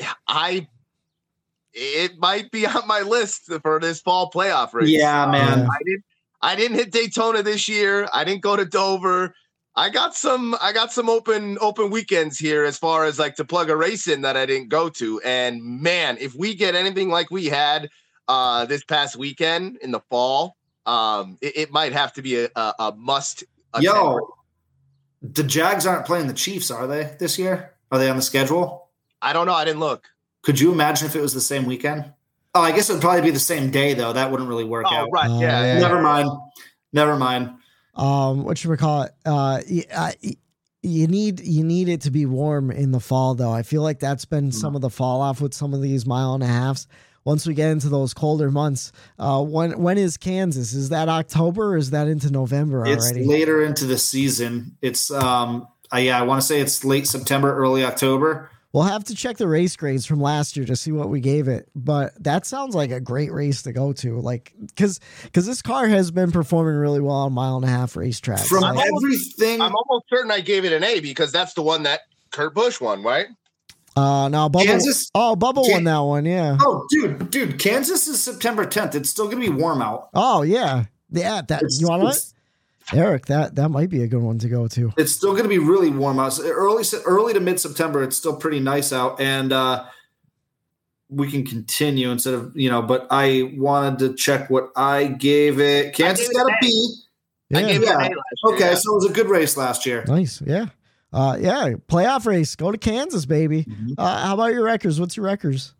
might be on my list for this fall playoff race.
Yeah, man.
I didn't hit Daytona this year. I didn't go to Dover. I got some open weekends here as far as like to plug a race in that I didn't go to. And man, if we get anything like we had this past weekend in the fall, it might have to be a must.
Yo, the Jags aren't playing the Chiefs, are they, this year? Are they on the schedule?
I don't know. I didn't look.
Could you imagine if it was the same weekend? Oh, I guess it would probably be the same day, though. That wouldn't really work out.
Right. Yeah.
Never mind.
Whatchamacallit, you need it to be warm in the fall, though. I feel like that's been some of the fall off with some of these 1.5 miles. Once we get into those colder months, when is Kansas? Is that October or is that into November already?
It's later into the season. It's I want to say it's late September, early October.
We'll have to check the race grades from last year to see what we gave it, but that sounds like a great race to go to. Like, because this car has been performing really well on 1.5 mile racetracks.
From everything,
I'm almost certain I gave it an A because that's the one that Kurt Busch won, right?
No, Bubba.
Kansas,
Bubba won that one, yeah.
Oh, dude, Kansas is September 10th. It's still gonna be warm out.
Oh yeah. You want it? Eric, that might be a good one to go to.
It's still going to be really warm out. Early to mid-September, it's still pretty nice out, and we can continue instead of, you know. But I wanted to check what I gave it. Kansas got a B.
Yeah. I gave it an A last year.
Okay, so it was a good race last year.
Nice, yeah. Playoff race. Go to Kansas, baby.
Mm-hmm.
How about your records? What's your records?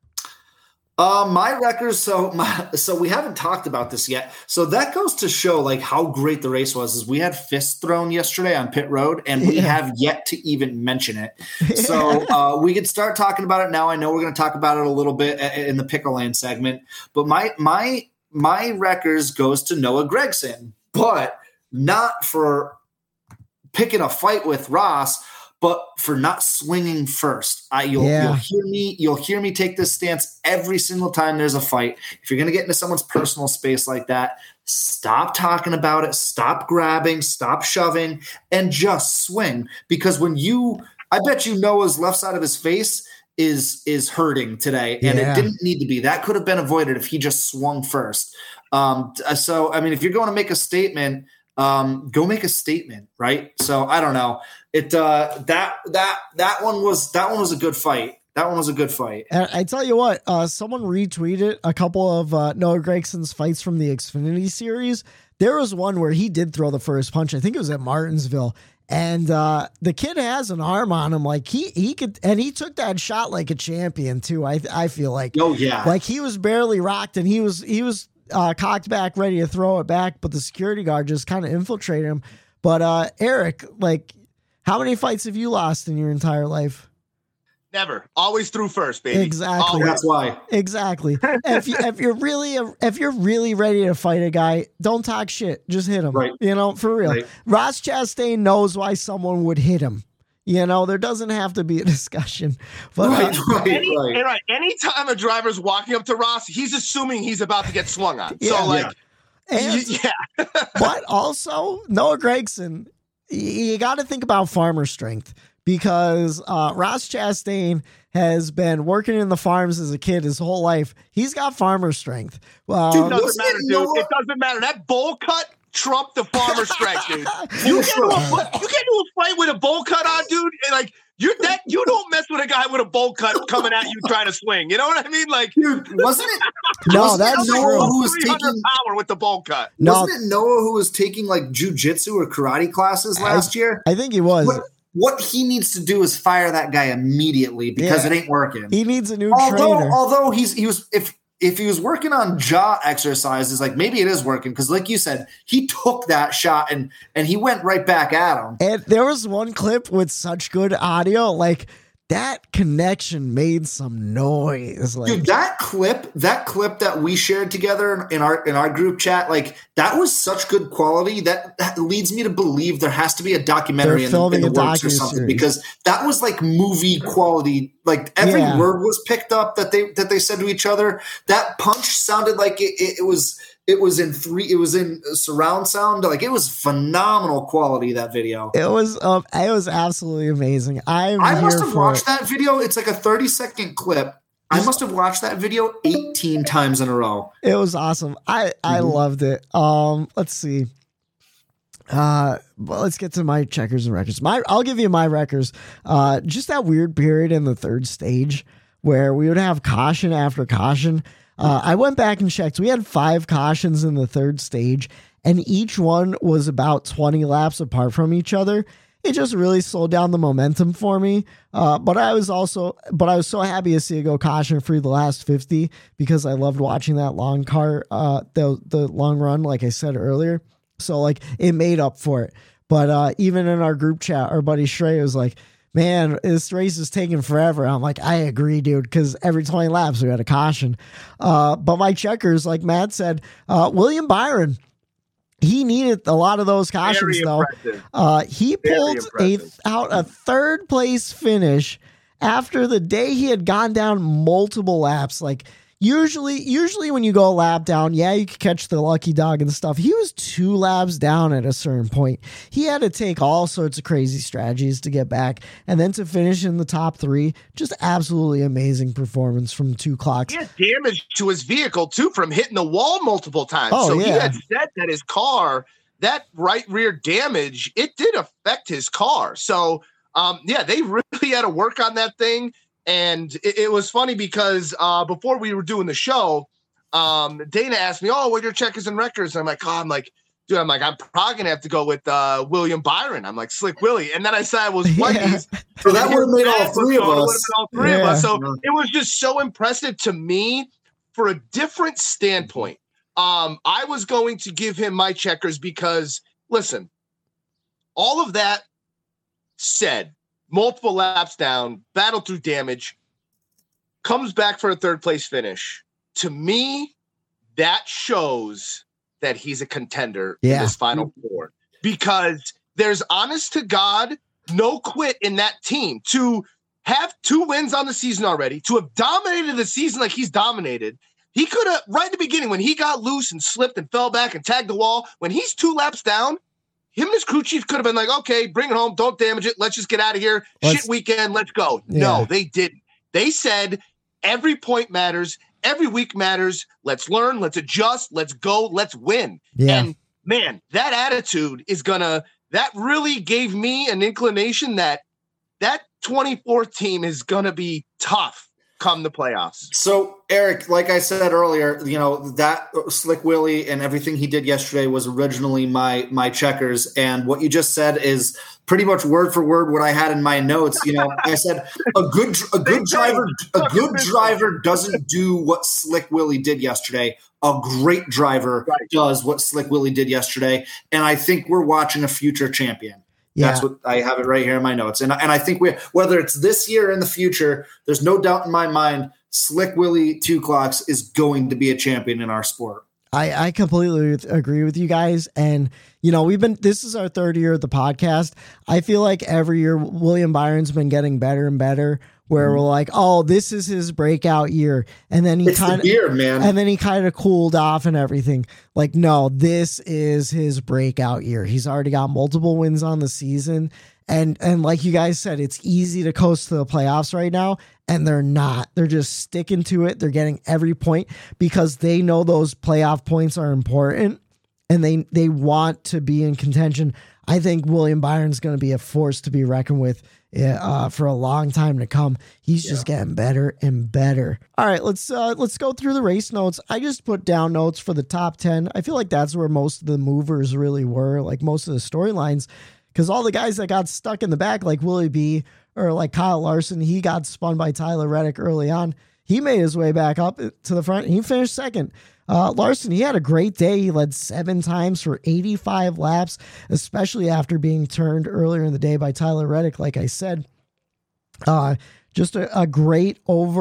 My records, so we haven't talked about this yet. So that goes to show like how great the race was. Is we had fists thrown yesterday on pit road, and we have yet to even mention it. So we could start talking about it now. I know we're going to talk about it a little bit in the Pickle Lane segment, but my records goes to Noah Gragson, but not for picking a fight with Ross, but for not swinging first. You'll hear me take this stance every single time there's a fight. If you're going to get into someone's personal space like that, stop talking about it, stop grabbing, stop shoving, and just swing. Because I bet you Noah's left side of his face is hurting today, and it didn't need to be. That could have been avoided if he just swung first. So, I mean, if you're going to make a statement, go make a statement, right? So I don't know. That one was a good fight. That one was a good fight.
And I tell you what, someone retweeted a couple of Noah Gragson's fights from the Xfinity series. There was one where he did throw the first punch. I think it was at Martinsville. And the kid has an arm on him. Like he could, and he took that shot like a champion too. I feel like, like he was barely rocked, and he was cocked back, ready to throw it back, but the security guard just kind of infiltrated him. But Eric, like, how many fights have you lost in your entire life?
Never. Always through first, baby.
Exactly.
Always.
That's why.
Exactly. if you're really ready to fight a guy, don't talk shit. Just hit him.
Right.
You know, for real. Right. Ross Chastain knows why someone would hit him. You know, there doesn't have to be a discussion. But
right. Anytime a driver's walking up to Ross, he's assuming he's about to get swung on. So,
But also, Noah Gragson, you got to think about farmer strength, because Ross Chastain has been working in the farms as a kid his whole life. He's got farmer strength. Well,
dude, it doesn't matter. That bowl cut trumped the farmer strength, dude. You get into a fight with a bowl cut on, dude, and like you don't mess with a guy with a bowl cut coming at you trying to swing. You know what I mean? Like,
dude, wasn't it?
No, that's
Noah who was taking
power with the bowl cut.
Wasn't it Noah who was taking like jujitsu or karate classes last year?
I think he was.
What he needs to do is fire that guy immediately, because it ain't working.
He needs a new trainer.
Although if he was working on jaw exercises, like maybe it is working, because like you said, he took that shot and he went right back at him.
And there was one clip with such good audio, like that connection made some noise. Like,
dude, that clip that we shared together in our group chat, like that was such good quality that leads me to believe there has to be a documentary in the works or something, because that was like movie quality. Like every word was picked up that they said to each other. That punch sounded like it was in surround sound. Like it was phenomenal quality, that video.
It was absolutely amazing. I
must have watched that video. It's like a 30-second clip. I must have watched that video 18 times in a row.
It was awesome. I loved it. Let's see. Well, let's get to my checkers and wreckers. I'll give you my wreckers. Just that weird period in the third stage where we would have caution after caution. I went back and checked. We had 5 cautions in the third stage, and each one was about 20 laps apart from each other. It just really slowed down the momentum for me. But I was so happy to see it go caution free the last 50, because I loved watching that long car, the long run, like I said earlier. So like it made up for it. But even in our group chat, our buddy Shrey was like, man, this race is taking forever. I'm like, I agree, dude, because every 20 laps we had a caution. But my checkers, like Matt said, William Byron, he needed a lot of those cautions, though. He pulled out a third place finish after the day he had gone down multiple laps. Like usually when you go a lap down, you could catch the lucky dog and stuff. He was 2 laps down at a certain point. He had to take all sorts of crazy strategies to get back, and then to finish in the top 3. Just absolutely amazing performance from 2 clocks.
He had damage to his vehicle too from hitting the wall multiple times. He had said that his car, that right rear damage, it did affect his car. So they really had to work on that thing. And it was funny because before we were doing the show, Dana asked me, what are your checkers and wreckers? And I'm like, I'm probably going to have to go with William Byron. I'm like, Slick Willie. And then I said I was Wendy's.
So that would have made all 3 of us.
So it was just so impressive to me for a different standpoint. I was going to give him my checkers because, listen, all of that said, multiple laps down, battle through damage, comes back for a third place finish. To me, that shows that he's a contender in this Final Four, because there's honest to God no quit in that team. To have 2 wins on the season already, to have dominated the season like he's dominated. He could have, right in the beginning, when he got loose and slipped and fell back and tagged the wall, when he's 2 laps down, him and his crew chief could have been like, okay, bring it home. Don't damage it. Let's just get out of here. Shit weekend. Let's go. Yeah. No, they didn't. They said every point matters. Every week matters. Let's learn. Let's adjust. Let's go. Let's win. Yeah. And man, that attitude is that really gave me an inclination that 24 team is going to be tough come the playoffs.
So, Eric, like I said earlier, that Slick Willie and everything he did yesterday was originally my checkers. And what you just said is pretty much word for word what I had in my notes. I said a good driver doesn't do what Slick Willie did yesterday. A great driver does what Slick Willie did yesterday. And I think we're watching a future champion. Yeah. That's what I have it right here in my notes. And I think whether it's this year or in the future, there's no doubt in my mind, Slick Willie 2 Clocks is going to be a champion in our sport.
I completely agree with you guys. And, this is our third year of the podcast. I feel like every year William Byron's been getting better and better, where we're like, oh, this is his breakout year. And then he kind of cooled off and everything. Like, no, this is his breakout year. He's already got multiple wins on the season. And like you guys said, it's easy to coast to the playoffs right now. And they're not. They're just sticking to it. They're getting every point because they know those playoff points are important and they want to be in contention. I think William Byron's going to be a force to be reckoned with for a long time to come. He's just getting better and better. All right, let's go through the race notes. I just put down notes for the top 10. I feel like that's where most of the movers really were, like most of the storylines, because all the guys that got stuck in the back, like Willie B or like Kyle Larson, he got spun by Tyler Reddick early on. He made his way back up to the front. And he finished second. Larson, he had a great day. He led 7 times for 85 laps, especially after being turned earlier in the day by Tyler Reddick, like I said. Just a great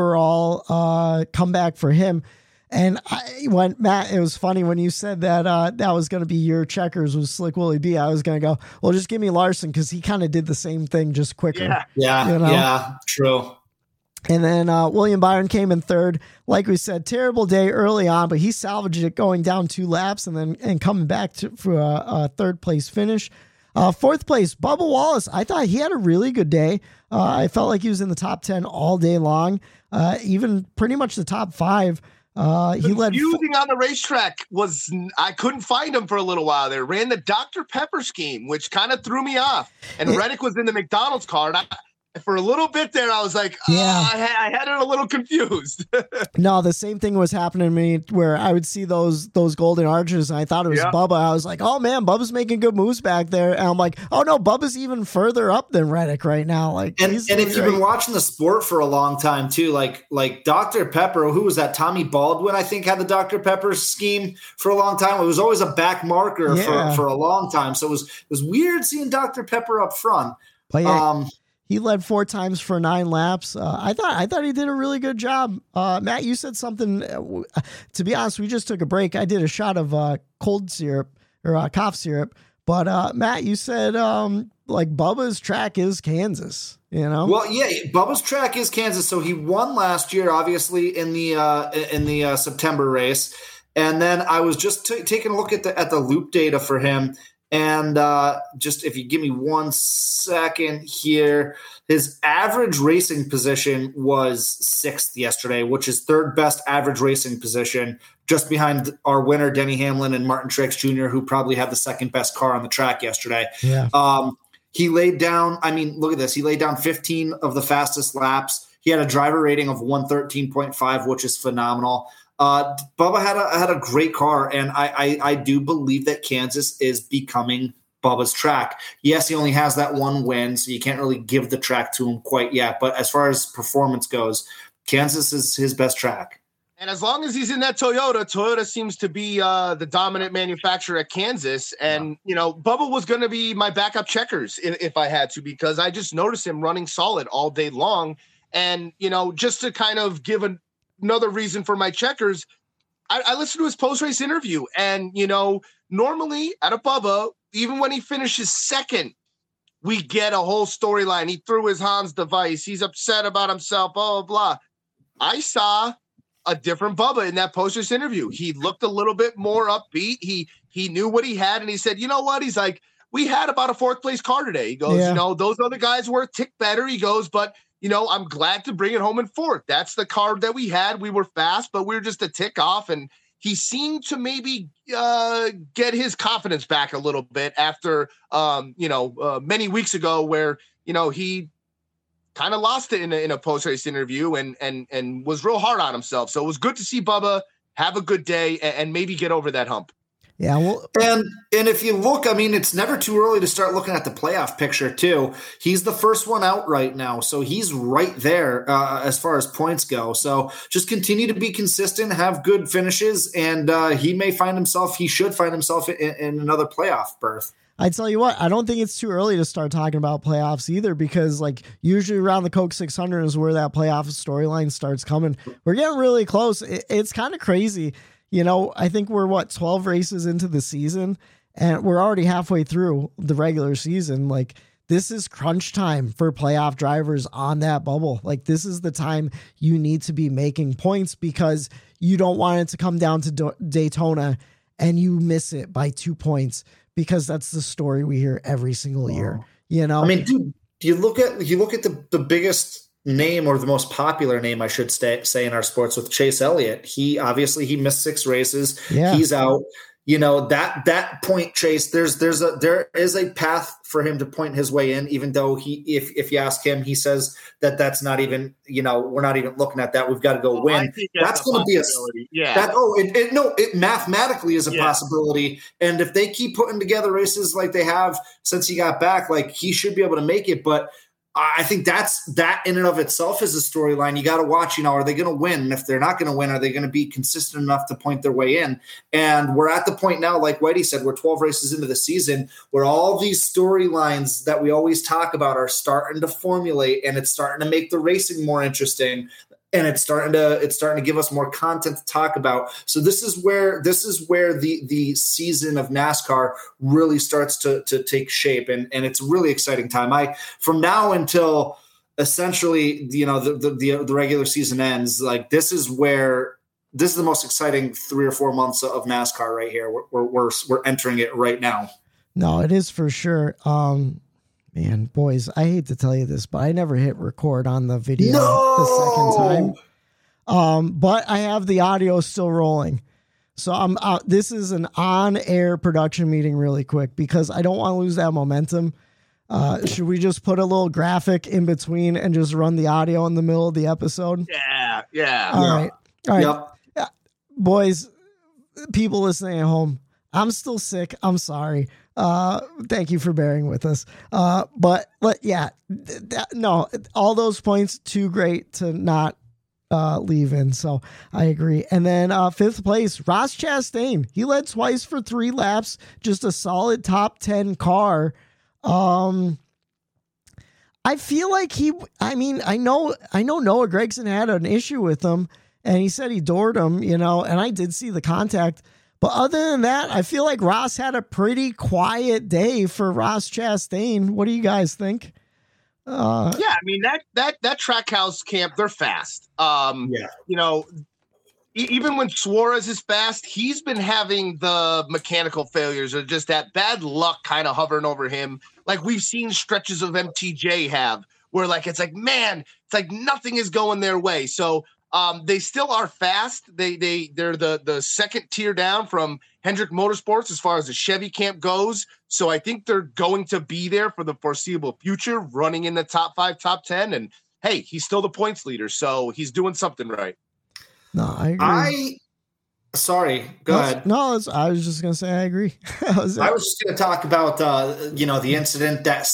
overall comeback for him. And Matt, it was funny when you said that that was going to be your checkers was Slick Willie B. I was going to go, well, just give me Larson because he kind of did the same thing, just quicker.
Yeah, true.
And then William Byron came in third. Like we said, terrible day early on, but he salvaged it going down 2 laps and coming back for a third place finish. Fourth place, Bubba Wallace. I thought he had a really good day. I felt like he was in the top 10 all day long, even pretty much the top 5. He led
on the racetrack was I couldn't find him for a little while there. Ran the Dr. Pepper scheme, which kind of threw me off. And Reddick was in the McDonald's car. And for a little bit there, I was like, I had it a little confused.
No, the same thing was happening to me where I would see those golden arches and I thought it was Bubba. I was like, oh man, Bubba's making good moves back there. And I'm like, oh no, Bubba's even further up than Reddick right now. Like,
and if you've been watching the sport for a long time too, like Dr. Pepper, who was that? Tommy Baldwin, I think, had the Dr. Pepper scheme for a long time. It was always a back marker for a long time. So it was weird seeing Dr. Pepper up front.
But he led 4 times for 9 laps. I thought he did a really good job. Matt, you said something. To be honest, we just took a break. I did a shot of cold syrup or cough syrup. But Matt, you said like Bubba's track is Kansas.
Well, yeah, Bubba's track is Kansas. So he won last year, obviously in the September race, and then I was just taking a look at the loop data for him. And just if you give me 1 second here, his average racing position was 6th yesterday, which is 3rd best average racing position, just behind our winner, Denny Hamlin, and Martin Truex Jr., who probably had the 2nd best car on the track yesterday.
Yeah.
He laid down, look at this. He laid down 15 of the fastest laps. He had a driver rating of 113.5, which is phenomenal. Bubba had a great car, and I do believe that Kansas is becoming Bubba's track. Yes, he only has that 1 win, so you can't really give the track to him quite yet. But as far as performance goes, Kansas is his best track.
And as long as he's in that Toyota seems to be the dominant manufacturer at Kansas. And, Bubba was going to be my backup checkers if I had to, because I just noticed him running solid all day long. And, just to kind of give another reason for my checkers, I listened to his post-race interview, and normally at a Bubba, even when he finishes 2nd, we get a whole storyline. He threw his Hans device. He's upset about himself, blah, blah, blah. I saw a different Bubba in that post-race interview. He looked a little bit more upbeat. He knew what he had, and he said, you know what? He's like, we had about a 4th place car today. He goes, those other guys were a tick better. He goes, but I'm glad to bring it home in 4th. That's the car that we had. We were fast, but we were just a tick off. And he seemed to maybe get his confidence back a little bit after, many weeks ago where, he kind of lost it in a post-race interview and was real hard on himself. So it was good to see Bubba have a good day and maybe get over that hump.
Yeah, well,
and if you look, it's never too early to start looking at the playoff picture too. He's the first one out right now, so he's right there as far as points go. So just continue to be consistent, have good finishes, and he should find himself in another playoff berth.
I tell you what, I don't think it's too early to start talking about playoffs either, because usually around the Coke 600 is where that playoff storyline starts coming. We're getting really close. It's kind of crazy. I think we're 12 races into the season, and we're already halfway through the regular season. Like, this is crunch time for playoff drivers on that bubble. Like, this is the time you need to be making points, because you don't want it to come down to Daytona and you miss it by 2 points, because that's the story we hear every single year. I mean,
dude, you look at the biggest name, or the most popular name, I should say, in our sports, with Chase Elliott. He missed 6 races.
Yeah.
He's out. That point, Chase, there is a path for him to point his way in, even though if you ask him, he says that's not even, we're not even looking at that. We've got to go win.
I think that's going to be
it mathematically is a possibility. And if they keep putting together races like they have since he got back, like, he should be able to make it. But I think that in and of itself is a storyline. You got to watch, are they going to win? And if they're not going to win, are they going to be consistent enough to point their way in? And we're at the point now, like Whitey said, we're 12 races into the season, where all these storylines that we always talk about are starting to formulate, and it's starting to make the racing more interesting. And it's starting to give us more content to talk about. So this is where the season of NASCAR really starts to take shape, and it's a really exciting time. From now until essentially the regular season ends, like, this is the most exciting 3 or 4 months of NASCAR right here. We're entering it right now.
No, it is for sure. Man, boys, I hate to tell you this, but I never hit record on the video the second time. But I have the audio still rolling. So this is an on-air production meeting really quick, because I don't want to lose that momentum. Should we just put a little graphic in between and just run the audio in the middle of the episode?
Yeah.
All right.
Yep.
Yeah. Boys, people listening at home, I'm still sick. I'm sorry. Thank you for bearing with us. But yeah, no, all those points too great to not leave in. So I agree. And then 5th place, Ross Chastain. He led twice for 3 laps, just a solid top 10 car. I feel like I know Noah Gragson had an issue with him, and he said he doored him, and I did see the contact. But other than that, I feel like Ross had a pretty quiet day for Ross Chastain. What do you guys think?
I mean, that Trackhouse camp, they're fast. Even when Suarez is fast, he's been having the mechanical failures, or just that bad luck kind of hovering over him. Like, we've seen stretches of MTJ have, where, like, it's like, man, it's like nothing is going their way. So they still are fast. They're the second tier down from Hendrick Motorsports as far as the Chevy camp goes. So I think they're going to be there for the foreseeable future, running in the top 5, top 10. And hey, he's still the points leader, so he's doing something right.
No, I agree.
Sorry, go ahead.
No, I was just going to say I agree.
I was just going to talk about the incident that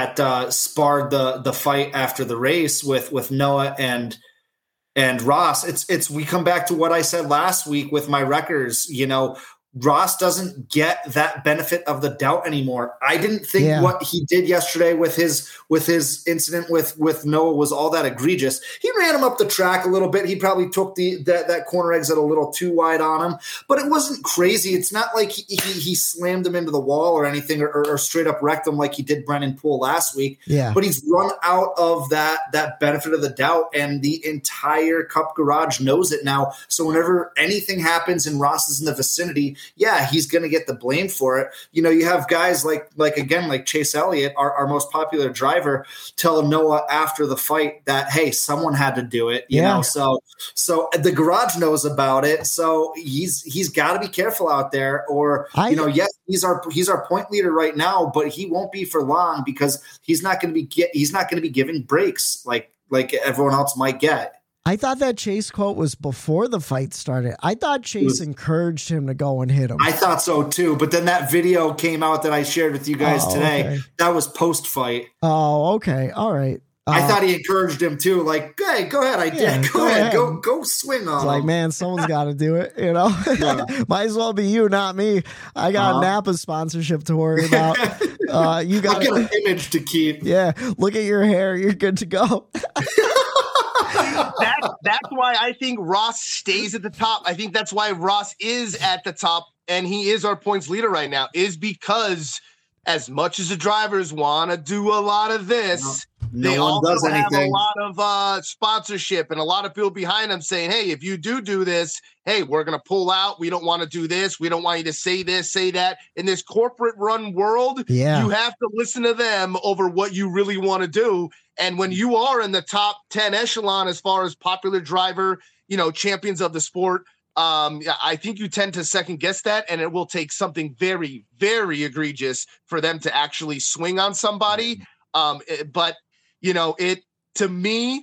sparred the fight after the race with Noah and Ross. It's we come back to what I said last week with my wreckers. Ross doesn't get that benefit of the doubt anymore. I didn't think what he did yesterday with his incident with Noah was all that egregious. He ran him up the track a little bit. He probably took that corner exit a little too wide on him, but it wasn't crazy. It's not like he slammed him into the wall or anything, or straight up wrecked him like he did Brennan Poole last week.
Yeah. But
he's run out of that benefit of the doubt, and the entire Cup garage knows it now. So whenever anything happens and Ross is in the vicinity, he's going to get the blame for it. You have guys like Chase Elliott, our most popular driver, tell Noah after the fight that, hey, someone had to do it. You know, so the garage knows about it. So he's got to be careful out there. Or yes, he's our point leader right now, but he won't be for long, because he's not going to be giving breaks like everyone else might get.
I thought that Chase quote was before the fight started. I thought Chase encouraged him to go and hit him.
I thought so too, but then that video came out that I shared with you guys today. Okay. That was post-fight.
Oh, okay. All right.
I thought he encouraged him too. Like, hey, go ahead. Go ahead. Go swing on him.
Like, man, someone's got to do it. Might as well be you, not me. I got Napa sponsorship to worry about. You got
an image to keep.
Yeah. Look at your hair. You're good to go.
That's why I think Ross stays at the top. I think that's why Ross is at the top, and he is our points leader right now, is because as much as the drivers want to do a lot of this, they also have a lot of sponsorship and a lot of people behind them saying, hey, if you do this, hey, we're going to pull out. We don't want to do this. We don't want you to say this, say that. In this corporate run world, you have to listen to them over what you really want to do. And when you are in the top 10 echelon as far as popular driver, champions of the sport, I think you tend to second guess that, and it will take something very, very egregious for them to actually swing on somebody. But to me,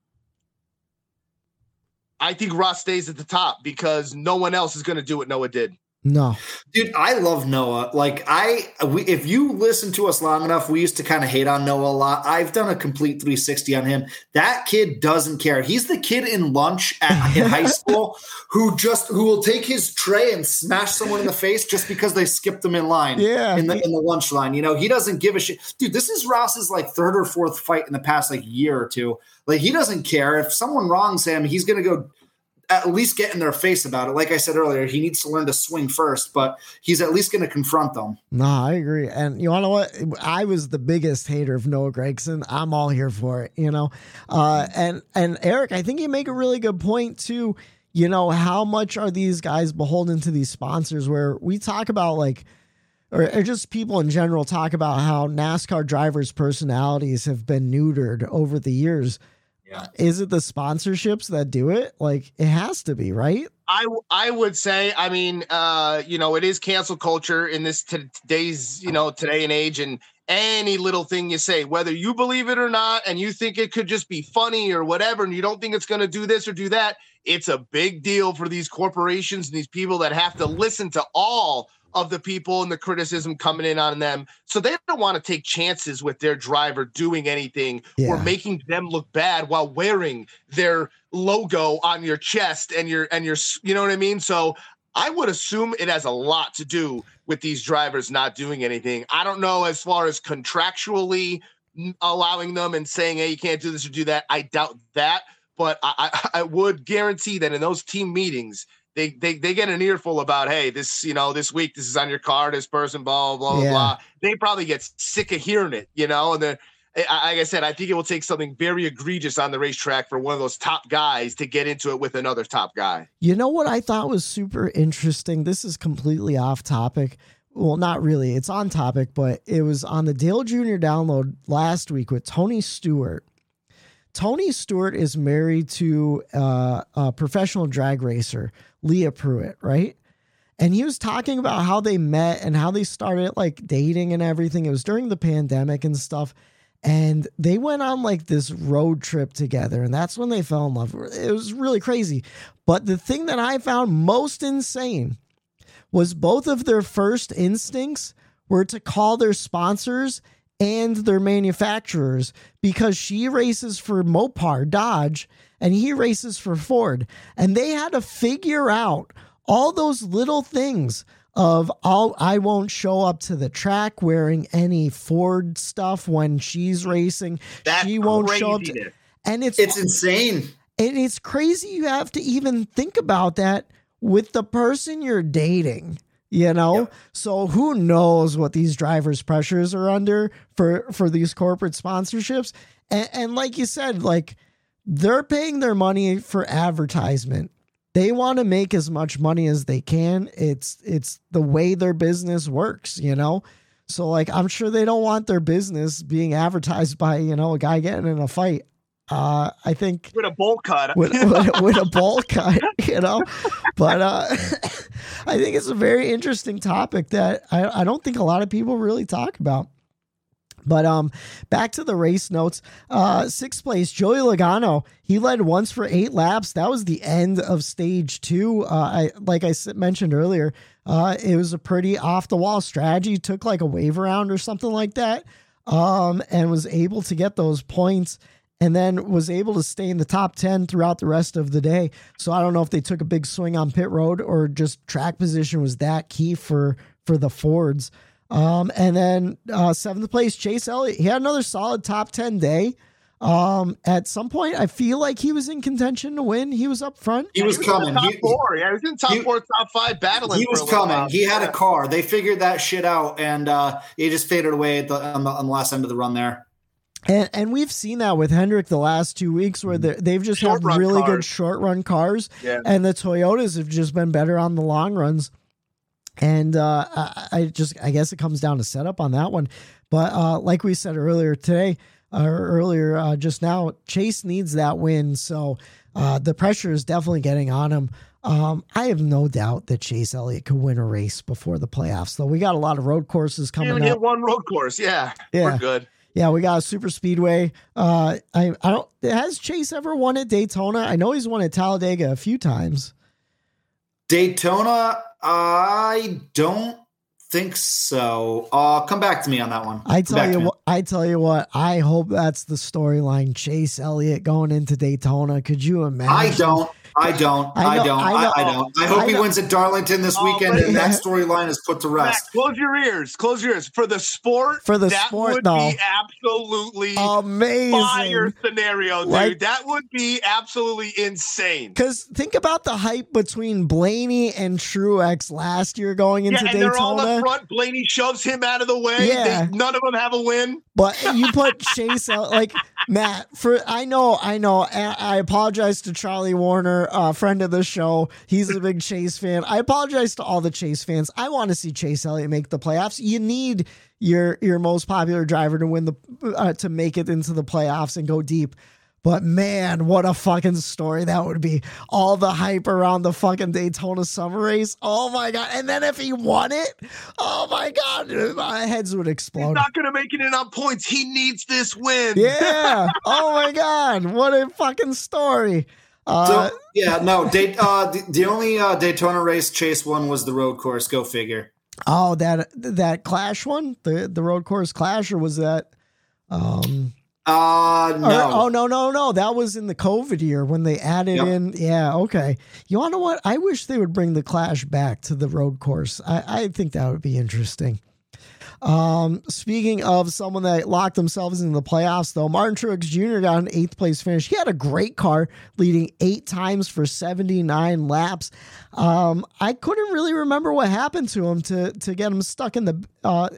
I think Ross stays at the top because no one else is going to do what Noah did.
No,
dude, I love Noah. Like if you listen to us long enough, we used to kind of hate on Noah a lot. I've done a complete 360 on him. That kid doesn't care. He's the kid in lunch in high school who will take his tray and smash someone in the face just because they skipped them in line.
Yeah,
in the lunch line. He doesn't give a shit. Dude, this is Ross's like third or fourth fight in the past year or two. Like he doesn't care if someone wrongs him. He's gonna go at least get in their face about it. Like I said earlier, he needs to learn to swing first, but he's at least going to confront them.
No, I agree. And you want to know what? I was the biggest hater of Noah Gragson. I'm all here for it, and Eric, I think you make a really good point too. How much are these guys beholden to these sponsors where we talk about or just people in general talk about how NASCAR drivers' personalities have been neutered over the years. Yeah. Is it the sponsorships that do it? It has to be, right?
I would say, it is cancel culture in this today's, today and age, and any little thing you say, whether you believe it or not, and you think it could just be funny or whatever, and you don't think it's going to do this or do that, it's a big deal for these corporations and these people that have to listen to all of the people and the criticism coming in on them. So they don't want to take chances with their driver doing anything or making them look bad while wearing their logo on your chest and your, you know what I mean? So I would assume it has a lot to do with these drivers not doing anything. I don't know as far as contractually allowing them and saying, hey, you can't do this or do that. I doubt that, but I would guarantee that in those team meetings, they get an earful about, hey, this, this week, this is on your car, this person, blah, blah, blah, blah. They probably get sick of hearing it, and then, like I said, I think it will take something very egregious on the racetrack for one of those top guys to get into it with another top guy.
You know what I thought was super interesting? This is completely off topic. Well, not really. It's on topic, but it was on the Dale Jr. download last week with Tony Stewart. Tony Stewart is married to a professional drag racer, Leah Pruitt, right? And he was talking about how they met and how they started dating and everything. It was during the pandemic and stuff. And they went on this road trip together, and that's when they fell in love. It was really crazy. But the thing that I found most insane was both of their first instincts were to call their sponsors and their manufacturers, because she races for Mopar Dodge and he races for Ford. And they had to figure out all those little things of, I won't show up to the track wearing any Ford stuff when she's racing. She won't show up. And it's
insane.
And it's crazy you have to even think about that with the person you're dating. So who knows what these drivers' pressures are under for these corporate sponsorships. And like you said, they're paying their money for advertisement. They want to make as much money as they can. It's the way their business works, So I'm sure they don't want their business being advertised by, a guy getting in a fight. I think
with a bowl cut,
with a bowl cut, but I think it's a very interesting topic that I don't think a lot of people really talk about. But back to the race notes. Sixth place, Joey Logano. He led once for 8 laps. That was the end of stage 2. Like I mentioned earlier, it was a pretty off the wall strategy. Took a wave around or something like that, and was able to get those points. And then was able to stay in the top 10 throughout the rest of the day. So I don't know if they took a big swing on pit road or just track position was that key for the Fords. And then 7th place, Chase Elliott. He had another solid top 10 day. At some point, I feel like he was in contention to win. He was up front.
He was coming.
Top four. Yeah, he was in top four, top five battling.
He was coming. He had a car. They figured that shit out, and he just faded away on the last end of the run there.
And we've seen that with Hendrick the last 2 weeks where they've just had really good short run cars. Yeah. And the Toyotas have just been better on the long runs. And I guess it comes down to setup on that one. But like we said earlier today, just now, Chase needs that win. So the pressure is definitely getting on him. I have no doubt that Chase Elliott could win a race before the playoffs, though. We got a lot of road courses coming up.
Hit one road course. Yeah. We're good.
Yeah, we got a super speedway. I don't. Has Chase ever won at Daytona? I know he's won at Talladega a few times.
Daytona, I don't think so. Come back to me on that one.
I tell you what. I hope that's the storyline. Chase Elliott going into Daytona. Could you imagine?
I don't. I hope he wins at Darlington this weekend, and that storyline is put to rest.
Matt, close your ears. For the sport, would be absolutely
amazing
fire scenario, dude. That would be absolutely insane.
Because think about the hype between Blaney and Truex last year going into Daytona.
They're all up front. Blaney shoves him out of the way.
Yeah.
None of them have a win.
But you put Chase out, Matt, I know. I apologize to Charlie Warner, friend of the show. He's a big Chase fan. I apologize to all the Chase fans. I want to see Chase Elliott make the playoffs. You need your most popular driver to win to make it into the playoffs and go deep. But man, what a fucking story that would be. All the hype around the fucking Daytona summer race. Oh my God. And then if he won it, oh my God, my heads would explode.
He's not going to make it in on points. He needs this win.
Yeah. Oh my God. What a fucking story.
The only Daytona race Chase won was the road course. Go figure.
Oh, that Clash one? The road course Clash, or was that
no.
No. That was in the COVID year when they added in. Yeah, okay. You want to know what? I wish they would bring the Clash back to the road course. I think that would be interesting. Speaking of someone that locked themselves into the playoffs, though, Martin Truex Jr. got an 8th place finish. He had a great car, leading 8 times for 79 laps. I couldn't really remember what happened to him to get him stuck in the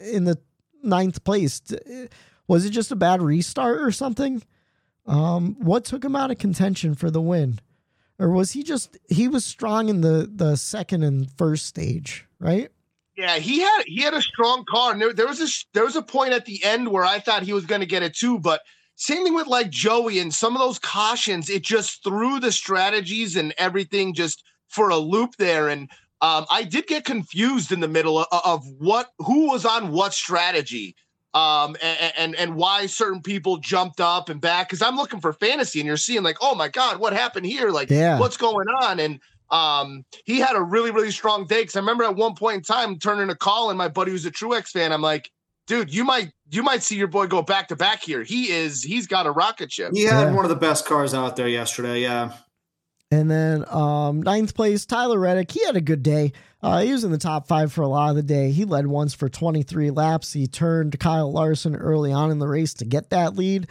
9th place. Was it just a bad restart or something? What took him out of contention for the win? Or was he was strong in the second and first stage, right?
Yeah, he had a strong car. And there was a point at the end where I thought he was going to get it too, but same thing with Joey and some of those cautions, it just threw the strategies and everything just for a loop there. And I did get confused in the middle of who was on what strategy. And why certain people jumped up and back, because I'm looking for fantasy and you're seeing oh my God, what happened here? What's going on? And he had a really, really strong day. Cause I remember at one point in time turning a call and my buddy who's a Truex fan, I'm like, dude, you might see your boy go back to back here. He's got a rocket ship.
He had one of the best cars out there yesterday. Yeah.
And then 9th place, Tyler Reddick. He had a good day. He was in the top 5 for a lot of the day. He led once for 23 laps. He turned Kyle Larson early on in the race to get that lead.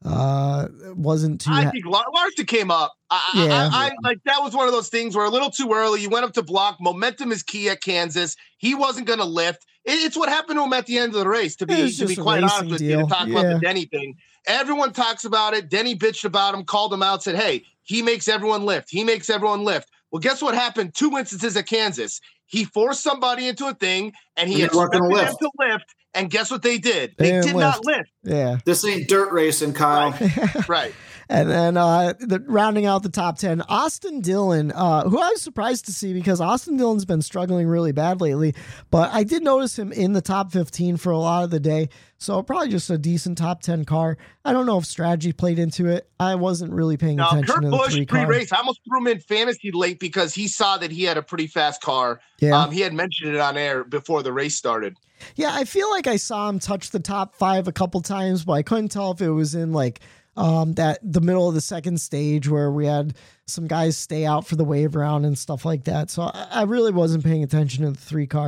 Wasn't too.
I think Larson came up. I that was one of those things where a little too early. You went up to block. Momentum is key at Kansas. He wasn't going to lift. It's what happened to him at the end of the race. To be quite honest with you, to talk about the Denny thing. Everyone talks about it. Denny bitched about him, called him out, said, "Hey, he makes everyone lift. He makes everyone lift." Well, guess what happened? 2 instances at Kansas. He forced somebody into a thing, and he expected them to lift. And guess what they did? They did not lift.
Yeah.
This ain't dirt racing, Kyle.
Right.
And then rounding out the top 10, Austin Dillon, who I was surprised to see because Austin Dillon's been struggling really bad lately. But I did notice him in the top 15 for a lot of the day. So probably just a decent top 10 car. I don't know if strategy played into it. I wasn't really paying attention to the
Busch pre-race. I almost threw him in fantasy late because he saw that he had a pretty fast car.
Yeah.
He had mentioned it on air before the race started.
Yeah, I feel like I saw him touch the top 5 a couple times, but I couldn't tell if it was in the middle of the second stage where we had some guys stay out for the wave round and stuff like that. So I really wasn't paying attention to the 3 car.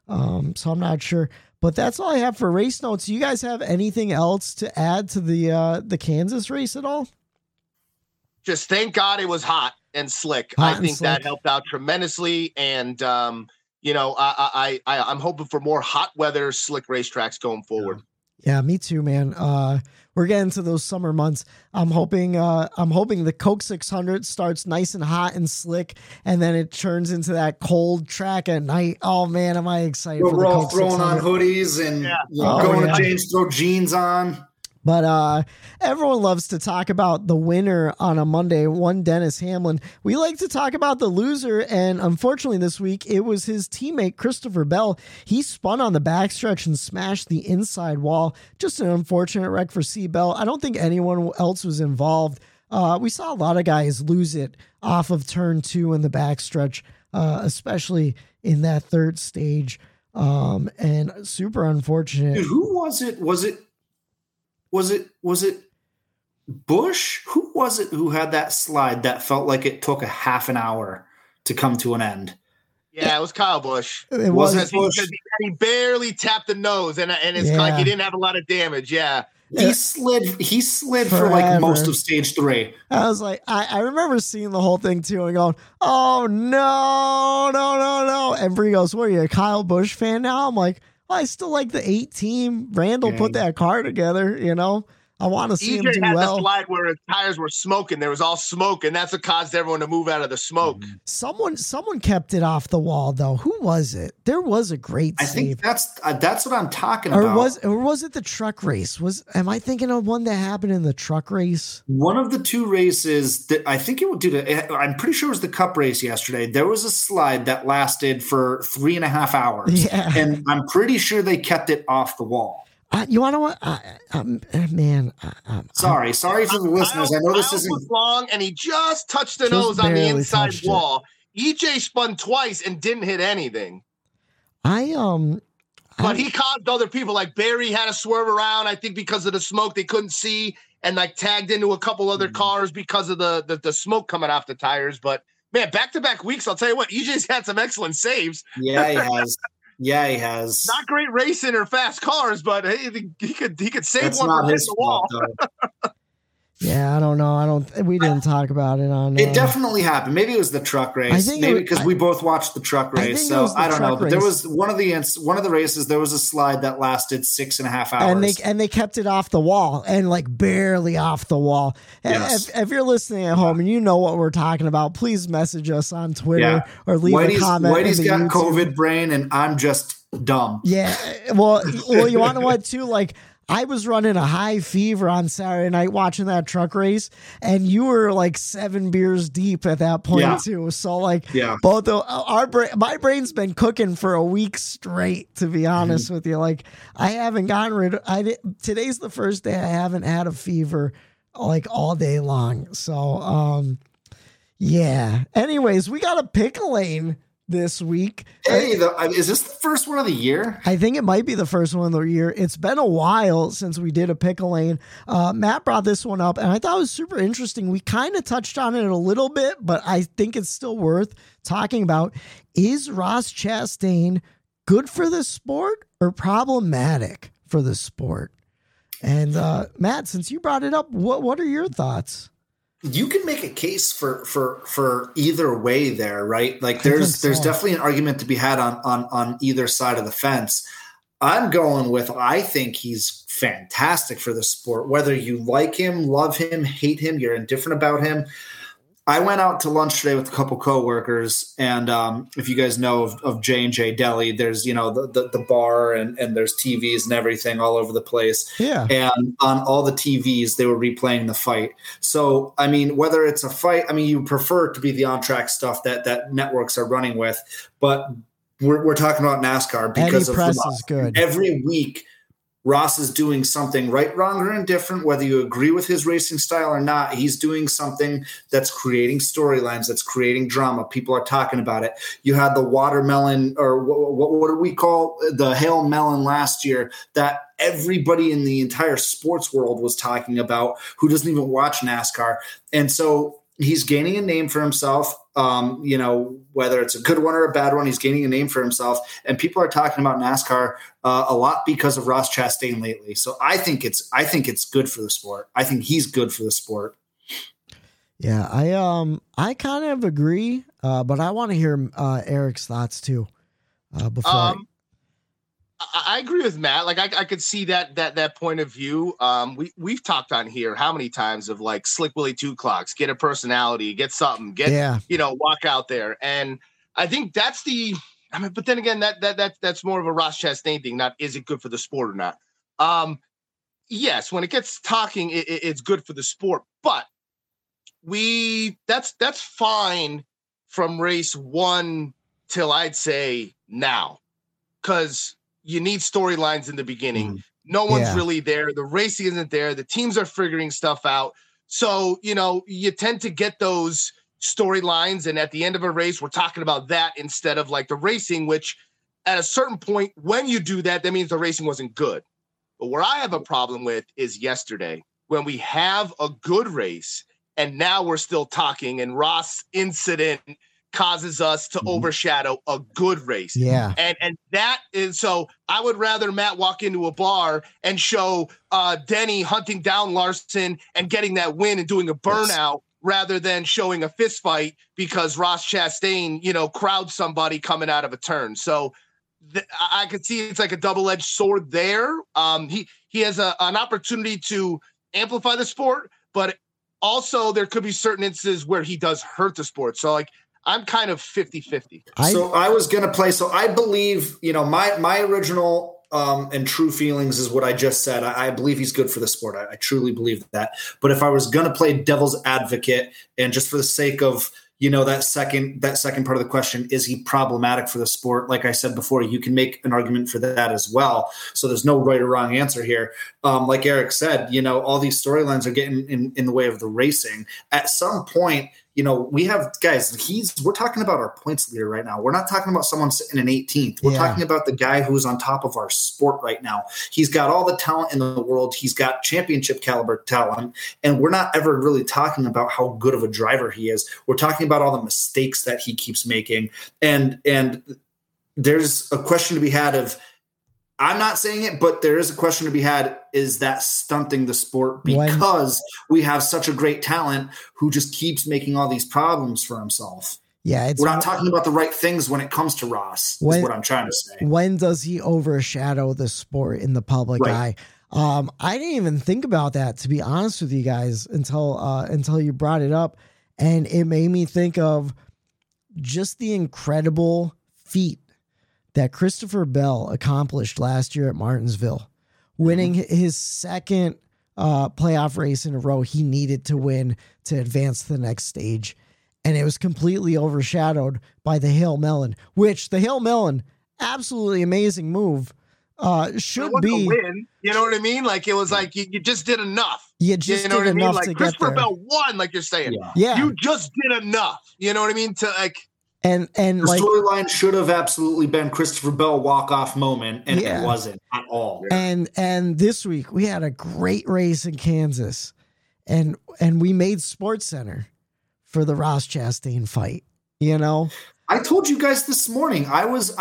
So I'm not sure. But that's all I have for race notes. You guys have anything else to add to the Kansas race at all?
Just thank God it was hot and slick. I think that helped out tremendously. And, I'm hoping for more hot weather, slick racetracks going forward.
Yeah, me too, man. We're getting to those summer months. I'm hoping the Coke 600 starts nice and hot and slick, and then it turns into that cold track at night. Oh man, am I excited!
We're all throwing on hoodies and going to James, throw jeans on.
But everyone loves to talk about the winner on a Monday, one Dennis Hamlin. We like to talk about the loser, and unfortunately this week it was his teammate Christopher Bell. He spun on the backstretch and smashed the inside wall. Just an unfortunate wreck for C. Bell. I don't think anyone else was involved. We saw a lot of guys lose it off of turn 2 in the backstretch, especially in that third stage, and super unfortunate.
Dude, who was it? Was it Busch? Who was it who had that slide that felt like it took a half an hour to come to an end?
Yeah, it was Kyle Busch.
It wasn't
Busch. He barely tapped the nose, and it's like he didn't have a lot of damage. Yeah.
He slid for like most of stage 3.
I was like, I remember seeing the whole thing too and going, oh no. And Bree goes, what are you, a Kyle Busch fan now? I'm like, I still like the 8 team. Randall put that car together, I want to see him do
had
well.
The slide where his tires were smoking. There was all smoke, and that's what caused everyone to move out of the smoke.
Someone kept it off the wall, though. Who was it? There was a great save.
I think that's what I'm talking about.
Or was it the truck race? Am I thinking of one that happened in the truck race?
One of the 2 races that I think it would do. I'm pretty sure it was the Cup race yesterday. There was a slide that lasted for 3.5 hours, and I'm pretty sure they kept it off the wall.
You want to what? Man.
Sorry for the listeners. I know this isn't
long, and he just touched the nose on the inside wall. EJ spun twice and didn't hit anything.
But
he caused other people. Like Barry had to swerve around. I think because of the smoke, they couldn't see, and like tagged into a couple other cars because of the smoke coming off the tires. But man, back-to-back weeks, I'll tell you what, EJ's had some excellent saves.
Yeah, he has. Yeah, he has.
Not great racing or fast cars, but hey, he could save
That's
one
not
from
his
the wall.
Yeah, I don't know. We didn't talk about it on.
It definitely happened. Maybe it was the truck race. Maybe because we both watched the truck race. So I don't know. But there was one of the races. There was a slide that lasted 6.5 hours,
and they kept it off the wall and like barely off the wall.
Yes.
If you're listening at home and you know what we're talking about, please message us on Twitter or leave a comment.
Whitey's got YouTube. COVID brain, and I'm just dumb.
Yeah. Well, you want to know what too? Like, I was running a high fever on Saturday night watching that truck race, and you were like 7 beers deep at that point too. So like, both my brain's been cooking for a week straight, to be honest with you. Like, I haven't gotten rid of. Today's the first day I haven't had a fever like all day long. So yeah. Anyways, we got a pick lane this week.
Hey, is this the first one of the year?
I think it might be the first one of the year. It's been a while since we did a pickle lane. Matt brought this one up, and I thought it was super interesting. We kind of touched on it a little bit, but I think it's still worth talking about. Is Ross Chastain good for the sport or problematic for the sport? And Matt, since you brought it up, what are your thoughts?
You can make a case for either way there, right? Like there's definitely an argument to be had on either side of the fence. I'm going with, I think he's fantastic for the sport. Whether you like him, love him, hate him, you're indifferent about him. I went out to lunch today with a couple coworkers, and if you guys know of J&J Deli, there's the bar and there's TVs and everything all over the place.
Yeah.
And on all the TVs, they were replaying the fight. So I mean, whether it's a fight, I mean, you prefer it to be the on-track stuff that networks are running with, but we're talking about NASCAR because
Eddie Press is good.
Every week, Ross is doing something right, wrong, or indifferent, whether you agree with his racing style or not. He's doing something that's creating storylines, that's creating drama. People are talking about it. You had the watermelon, or what do we call the hail melon last year, that everybody in the entire sports world was talking about, who doesn't even watch NASCAR. And so he's gaining a name for himself. whether it's a good one or a bad one, he's gaining a name for himself. And people are talking about NASCAR a lot because of Ross Chastain lately. So I think it's good for the sport. I think he's good for the sport.
Yeah, I kind of agree, but I want to hear Eric's thoughts too. Before
I agree with Matt. Like I could see that point of view. We've talked on here how many times of like Slick Willie 2 clocks, get a personality, get something, walk out there. And I think that's but then again, that's more of a Ross Chastain thing. Not is it good for the sport or not? Yes, when it gets talking, it's good for the sport, but that's fine from race 1 till I'd say now, because you need storylines in the beginning. No one's really there. The racing isn't there. The teams are figuring stuff out. So, you tend to get those storylines. And at the end of a race, we're talking about that instead of like the racing, which at a certain point, when you do that, that means the racing wasn't good. But where I have a problem with is yesterday when we have a good race and now we're still talking and Ross incident causes us to overshadow a good race.
Yeah.
And that is, so I would rather Matt walk into a bar and show Denny hunting down Larson and getting that win and doing a burnout rather than showing a fist fight because Ross Chastain, crowds somebody coming out of a turn. So I could see it's like a double-edged sword there. He has an opportunity to amplify the sport, but also there could be certain instances where he does hurt the sport. So like, I'm kind of 50-50.
So I was going to play. So I believe, my original and true feelings is what I just said. I believe he's good for the sport. I truly believe that. But if I was going to play devil's advocate and just for the sake of, that second part of the question, is he problematic for the sport? Like I said before, you can make an argument for that as well. So there's no right or wrong answer here. Like Eric said, all these storylines are getting in the way of the racing. At some point, we have guys, we're talking about our points leader right now. We're not talking about someone sitting in 18th. We're talking about the guy who's on top of our sport right now. He's got all the talent in the world. He's got championship caliber talent. And we're not ever really talking about how good of a driver he is. We're talking about all the mistakes that he keeps making. And there's a question to be had of, I'm not saying it, but there is a question to be had. Is that stunting the sport because we have such a great talent who just keeps making all these problems for himself?
Yeah.
We're not talking about the right things when it comes to Ross, is what I'm trying to say.
When does he overshadow the sport in the public eye? I didn't even think about that, to be honest with you guys, until you brought it up. And it made me think of just the incredible feat that Christopher Bell accomplished last year at Martinsville, winning his second playoff race in a row he needed to win to advance to the next stage. And it was completely overshadowed by the Hail Melon, which the Hail Melon, absolutely amazing move, should be.
Win, you know what I mean? Like it was like you just did enough.
You just did enough to get there.
Christopher Bell won, like you're saying.
Yeah.
You just did enough. You know what I mean? To like.
And
the storyline should have absolutely been Christopher Bell walk-off moment, and it wasn't at all.
And this week we had a great race in Kansas, and we made SportsCenter for the Ross Chastain fight.
I told you guys this morning. I was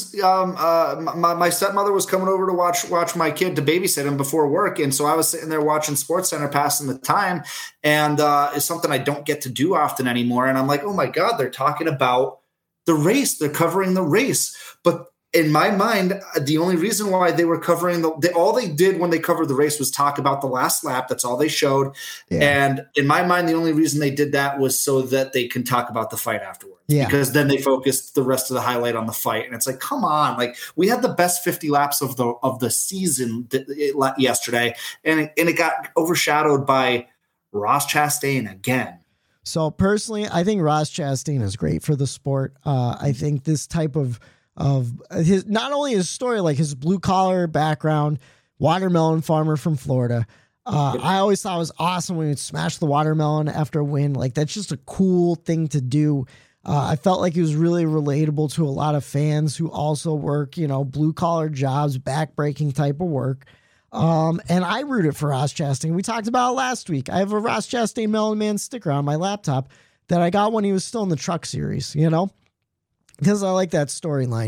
my stepmother was coming over to watch my kid, to babysit him before work, and so I was sitting there watching SportsCenter, passing the time, and it's something I don't get to do often anymore. And I'm like, oh my God, they're talking about the race. They're covering the race, but in my mind, the only reason why they were covering all they did when they covered the race was talk about the last lap. That's all they showed. Yeah. And in my mind, the only reason they did that was so that they can talk about the fight afterwards.
Yeah.
Because then they focused the rest of the highlight on the fight. And it's like, come on, like we had the best 50 laps of the season yesterday, and it got overshadowed by Ross Chastain again.
So personally, I think Ross Chastain is great for the sport. I think this type of his, not only his story, like his blue collar background, watermelon farmer from Florida. I always thought it was awesome when he'd smash the watermelon after a win. Like that's just a cool thing to do. I felt like he was really relatable to a lot of fans who also work, blue collar jobs, backbreaking type of work. And I rooted for Ross Chastain. We talked about it last week. I have a Ross Chastain Melon Man sticker on my laptop that I got when he was still in the Truck Series, you know, because I like that storyline.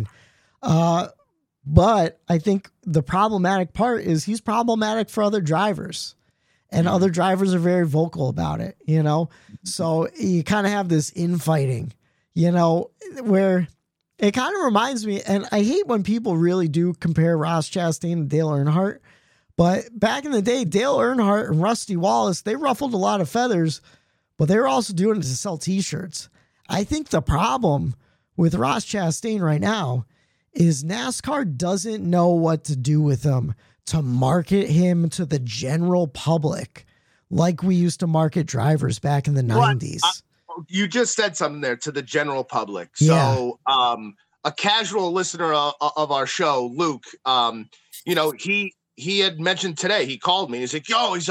But I think the problematic part is he's problematic for other drivers, and other drivers are very vocal about it, you know? So you kind of have this infighting, you know, where it kind of reminds me, and I hate when people really do compare Ross Chastain and Dale Earnhardt, but back in the day, Dale Earnhardt and Rusty Wallace, they ruffled a lot of feathers, but they were also doing it to sell t-shirts. I think the problem with Ross Chastain right now is NASCAR doesn't know what to do with him to market him to the general public like we used to market drivers back in the 90s.
You just said something there, to the general public. So a casual listener of our show, Luke, you know, he had mentioned today, he called me. He's like,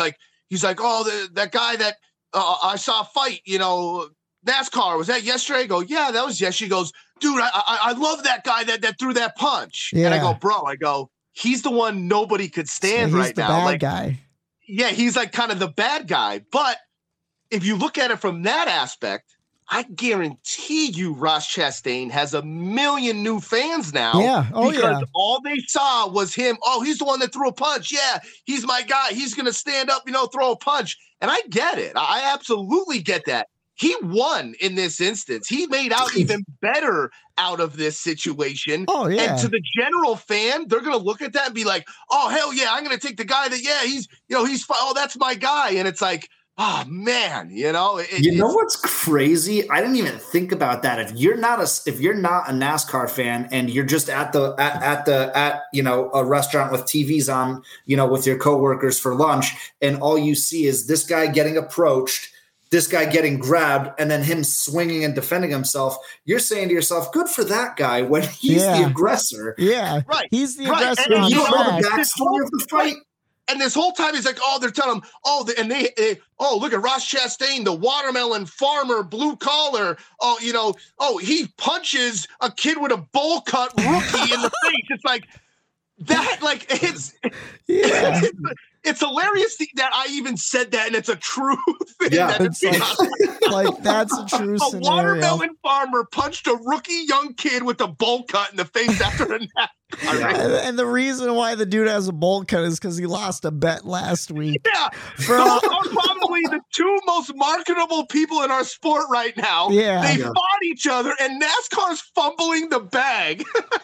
oh, that guy that I saw fight, you know, NASCAR, was that yesterday? I go, yeah, that was yesterday. He goes, dude, I love that guy that threw that punch. Yeah. And I go, bro, he's the one nobody could stand right now.
He's the bad guy.
Yeah, he's like kind of the bad guy. But if you look at it from that aspect, I guarantee you Ross Chastain has 1 million new fans now.
Yeah. Oh,
because all they saw was him. Oh, he's the one that threw a punch. Yeah, he's my guy. He's going to stand up, you know, throw a punch. And I get it. I absolutely get that. He won in this instance. He made out even better out of this situation.
Oh, yeah.
And to the general fan, they're going to look at that and be like, oh, hell yeah, I'm going to take the guy that, oh, that's my guy. And it's like, oh, man, you know.
What's crazy? I didn't even think about that. If you're not a NASCAR fan and you're just at you know, a restaurant with TVs on, you know, with your coworkers for lunch, and all you see is this guy getting approached, this guy getting grabbed, and then him swinging and defending himself, you're saying to yourself, good for that guy when he's the aggressor.
Yeah.
Right.
He's the aggressor.
And you don't know the backstory of the fight.
And this whole time he's like, oh, they're telling him, look at Ross Chastain, the watermelon farmer, blue collar. Oh, you know, he punches a kid with a bowl cut rookie in the face. It's like that, like it's hilarious that I even said that, and it's a true thing.
Yeah,
it's like that's a true scenario.
A watermelon farmer punched a rookie young kid with a bowl cut in the face after a nap.
And the reason why the dude has a bowl cut is because he lost a bet last week.
Yeah, those are probably the two most marketable people in our sport right now.
Yeah,
they fought each other, and NASCAR's fumbling the bag.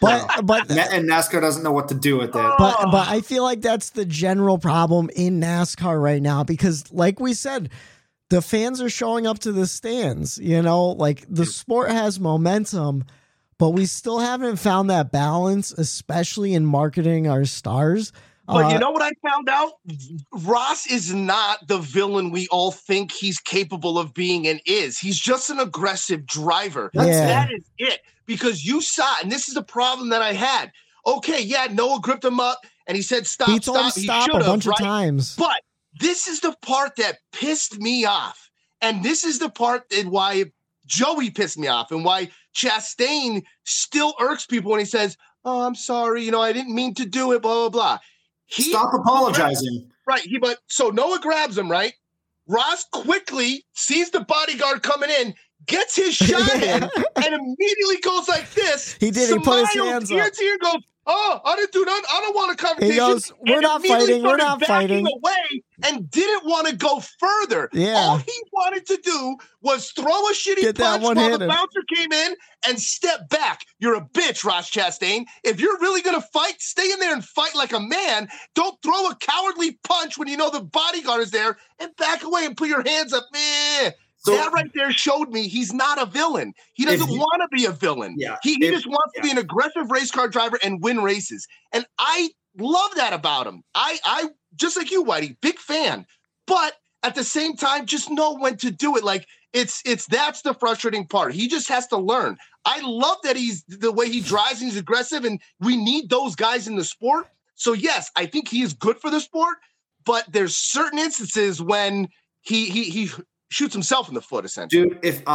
And NASCAR doesn't know what to do with it.
But I feel like that's the general problem in NASCAR right now, because, like we said, the fans are showing up to the stands. You know, like the sport has momentum, but we still haven't found that balance, especially in marketing our stars.
But you know what I found out? Ross is not the villain we all think he's capable of being and is. He's just an aggressive driver. That is it. Because you saw, and this is the problem that I had. Okay, yeah, Noah gripped him up, and he said stop,
he told him stop a bunch of times.
But this is the part that pissed me off. And this is the part and why Joey pissed me off, and why Chastain still irks people when he says, oh, I'm sorry, you know, I didn't mean to do it, blah, blah, blah.
Stop apologizing.
Right. So Noah grabs him, right? Ross quickly sees the bodyguard coming in, gets his shot in, and immediately goes like this.
He did. He put his hands up.
Here goes, oh, I didn't do nothing. I don't want a conversation.
He goes, we're not fighting. We're not fighting.
Away and didn't want to go further.
Yeah.
All he wanted to do was throw a shitty punch while the bouncer came in and step back. You're a bitch, Ross Chastain. If you're really going to fight, stay in there and fight like a man. Don't throw a cowardly punch when you know the bodyguard is there, and back away and put your hands up. So that right there showed me he's not a villain. He doesn't want to be a villain.
Yeah,
he just wants to be an aggressive race car driver and win races. And I love that about him. I just like you, Whitey, big fan. But at the same time, just know when to do it. Like that's the frustrating part. He just has to learn. I love that he's the way he drives and he's aggressive, and we need those guys in the sport. So yes, I think he is good for the sport, but there's certain instances when he shoots himself in the foot, essentially.
Dude, if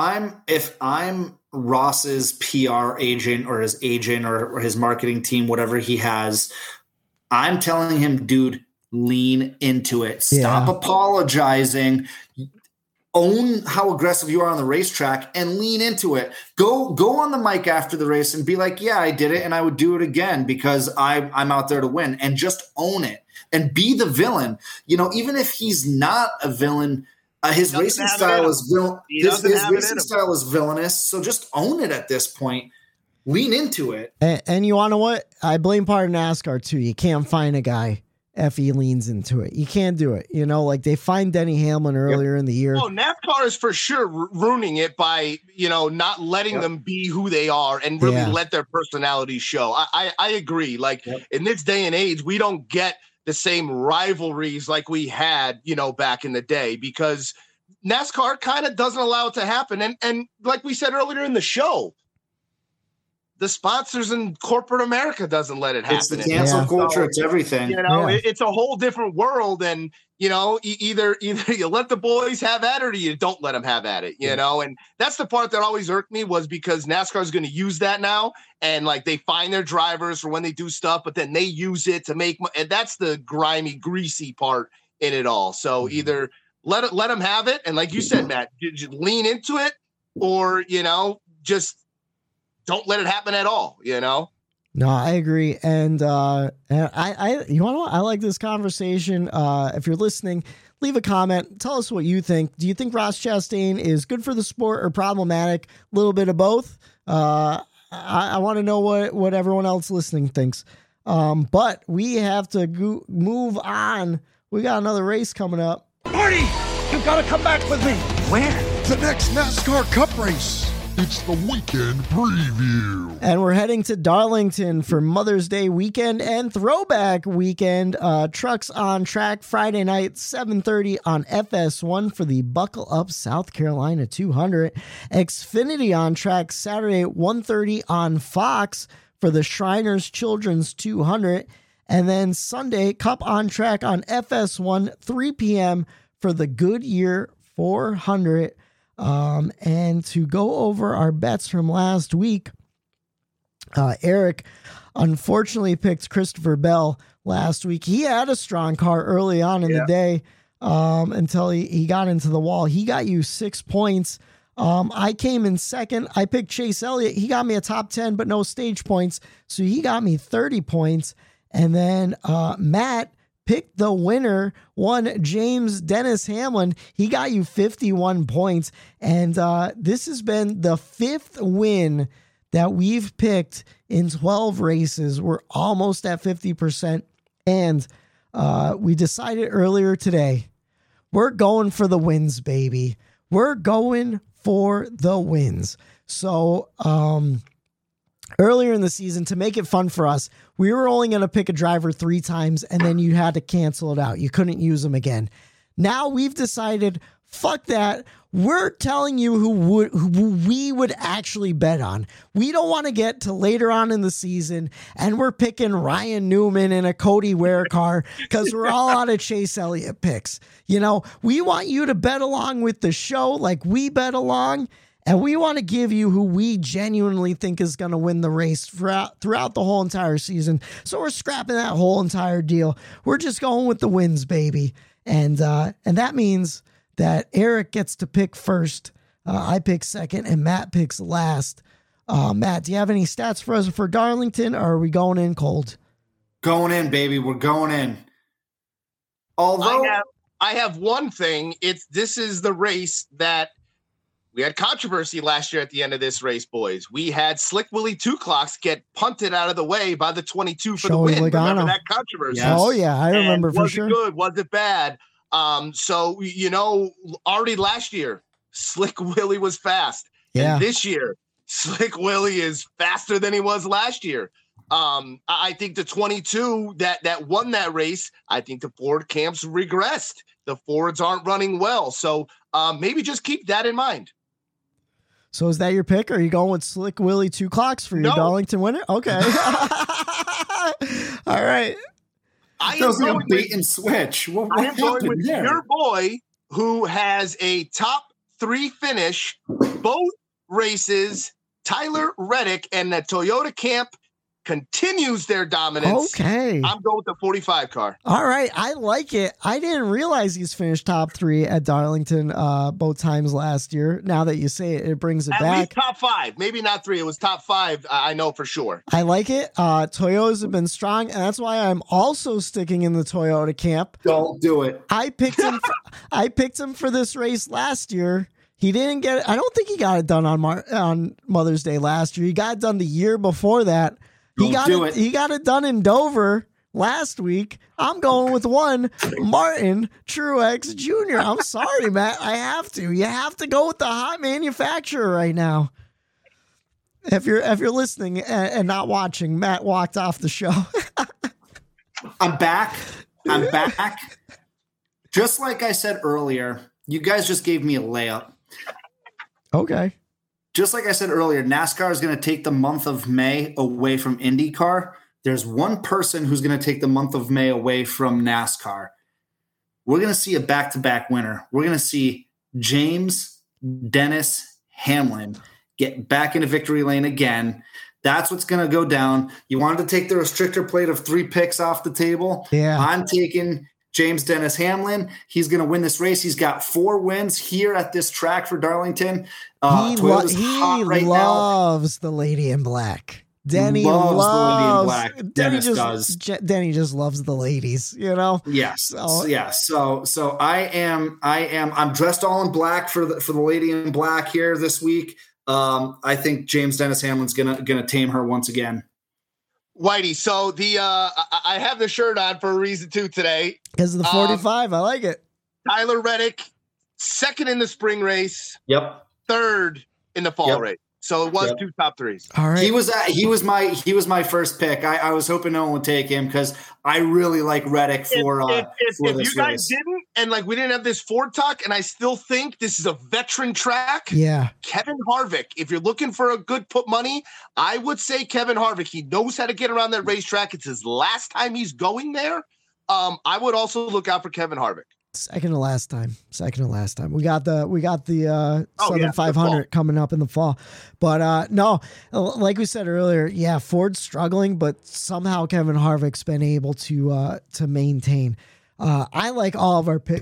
I'm Ross's PR agent or his agent or his marketing team, whatever he has, I'm telling him, dude, lean into it. Stop apologizing. own how aggressive you are on the racetrack and lean into it. Go on the mic after the race and be like, yeah, I did it and I would do it again because I'm out there to win, and just own it and be the villain. Even if he's not a villain, his racing style is villainous. So just own it at this point. Lean into it.
And you want to know what? I blame part of NASCAR too. You can't find a guy if he leans into it. You can't do it. Like they find Denny Hamlin earlier in the year.
Oh, NASCAR is for sure ruining it by, not letting them be who they are and really let their personality show. I agree. Like in this day and age, we don't get the same rivalries like we had, back in the day, because NASCAR kind of doesn't allow it to happen. And like we said earlier in the show, the sponsors in corporate America doesn't let it happen.
It's the cancel culture. It's everything.
It's a whole different world. And, either you let the boys have at it or you don't let them have at it, and that's the part that always irked me, was because NASCAR is going to use that now. And like they find their drivers for when they do stuff, but then they use it to make money. And that's the grimy, greasy part in it all. So either let them have it. And like you said, Matt, lean into it, or, just don't let it happen at all, No,
I agree. And I you want to know what? I like this conversation. If you're listening, leave a comment. Tell us what you think. Do you think Ross Chastain is good for the sport or problematic? A little bit of both. I want to know what everyone else listening thinks. But we have to move on. We got another race coming up.
Marty, you got to come back with me.
Where? The next NASCAR Cup race. It's the weekend preview.
And we're heading to Darlington for Mother's Day weekend and Throwback weekend. Trucks on track Friday night, 7:30 on FS1 for the Buckle Up South Carolina 200. Xfinity on track Saturday at 1:30 on Fox for the Shriners Children's 200. And then Sunday, Cup on track on FS1, 3 p.m. for the Goodyear 400. And to go over our bets from last week, Eric unfortunately picked Christopher Bell last week. He had a strong car early on in the day, until he got into the wall. He got you 6 points. I came in second. I picked Chase Elliott. He got me a top 10, but no stage points. So he got me 30 points. And then, Matt picked the winner, James Dennis Hamlin. He got you 51 points. And this has been the 5th win that we've picked in 12 races. We're almost at 50%. And we decided earlier today, we're going for the wins, baby. We're going for the wins. So earlier in the season, to make it fun for us, we were only going to pick a driver 3 times, and then you had to cancel it out. You couldn't use them again. Now we've decided, fuck that. We're telling you who we would actually bet on. We don't want to get to later on in the season and we're picking Ryan Newman in a Cody Ware car because we're all out of Chase Elliott picks. We want you to bet along with the show like we bet along. And we want to give you who we genuinely think is going to win the race throughout the whole entire season. So we're scrapping that whole entire deal. We're just going with the wins, baby. And that means that Eric gets to pick first. I pick second, and Matt picks last. Matt, do you have any stats for us for Darlington, or are we going in cold?
Going in, baby. We're going in. Although
I have one thing. This is the race that we had controversy last year at the end of this race, boys. We had Slick Willie 2 Clocks get punted out of the way by the 22 for the win. Remember that controversy?
Yes. Oh, yeah. I remember for sure.
Was it good? Was it bad? So, already last year, Slick Willie was fast. Yeah. And this year, Slick Willie is faster than he was last year. I think the 22 that won that race, I think the Ford camps regressed. The Fords aren't running well. So maybe just keep that in mind.
So is that your pick? Or are you going with Slick Willie 2 Clocks for your Darlington winner? Okay. All right.
I am going with bait and switch.
I am going with your boy who has a top 3 finish, both races, Tyler Reddick, and the Toyota camp continues their dominance.
Okay.
I'm going with the 45 car.
All right. I like it. I didn't realize he's finished top 3 at Darlington both times last year. Now that you say it, it brings it
at
back.
At least top 5. Maybe not 3. It was top 5. I know for sure.
I like it. Toyotas have been strong, and that's why I'm also sticking in the Toyota camp.
Don't do it.
I picked him for this race last year. He didn't get it. I don't think he got it done on Mother's Day last year. He got it done the year before that. He got it done in Dover last week. I'm going with one Martin Truex Jr. I'm sorry, Matt. I have to. You have to go with the hot manufacturer right now. If you're listening and not watching, Matt walked off the show.
I'm back. Just like I said earlier, you guys just gave me a layup.
Okay.
Just like I said earlier, NASCAR is going to take the month of May away from IndyCar. There's one person who's going to take the month of May away from NASCAR. We're going to see a back-to-back winner. We're going to see James Dennis Hamlin get back into victory lane again. That's what's going to go down. You wanted to take the restrictor plate of 3 picks off the table.
Yeah.
I'm taking James Dennis Hamlin. He's going to win this race. He's got 4 wins here at this track for Darlington.
He loves the lady in black. Denny loves the lady in black. Denny just loves the ladies, you know?
Yes. So I'm dressed all in black for the lady in black here this week. I think James Dennis Hamlin's gonna tame her once again.
Whitey, so I have the shirt on for a reason too today.
Because of the 45, I like it.
Tyler Reddick, 2nd in the spring race.
Yep.
3rd in the fall race. So it was 2 top 3s.
All right.
He was my first pick. I was hoping no one would take him because I really like Reddick for
if
this
you guys
race.
didn't, and we didn't have this Ford talk, and I still think this is a veteran track.
Yeah.
Kevin Harvick, if you're looking for a good put money, I would say Kevin Harvick. He knows how to get around that racetrack. It's his last time he's going there. I would also look out for Kevin Harvick.
Second to last time. We got the Southern 500 coming up in the fall, but no, like we said earlier, yeah, Ford's struggling, but somehow Kevin Harvick's been able to maintain. I like all of our picks.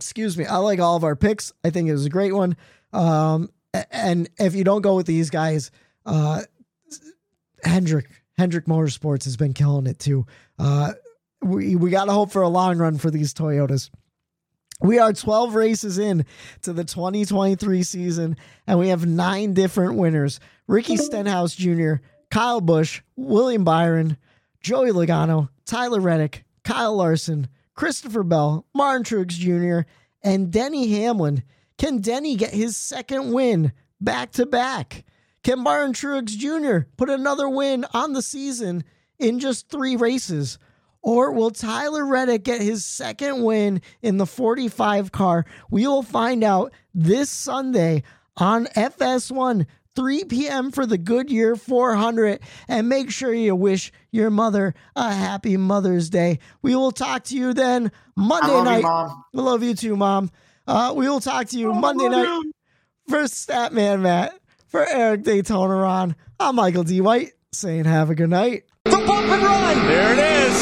I think it was a great one. And if you don't go with these guys, Hendrick Motorsports has been killing it too. We got to hope for a long run for these Toyotas. We are 12 races in to the 2023 season, and we have 9 different winners. Ricky Stenhouse Jr., Kyle Busch, William Byron, Joey Logano, Tyler Reddick, Kyle Larson, Christopher Bell, Martin Truex Jr., and Denny Hamlin. Can Denny get his 2nd win back-to-back? Can Martin Truex Jr. put another win on the season in just 3 races? Or will Tyler Reddick get his 2nd win in the 45 car? We will find out this Sunday on FS1, 3 p.m. for the Goodyear 400. And make sure you wish your mother a happy Mother's Day. We will talk to you then Monday night.
Mom.
I love you too, Mom. We will talk to you Monday night. For Statman Matt, for Eric Daytona Ron, I'm Michael D. White saying have a good night.
The bump and run.
There it is.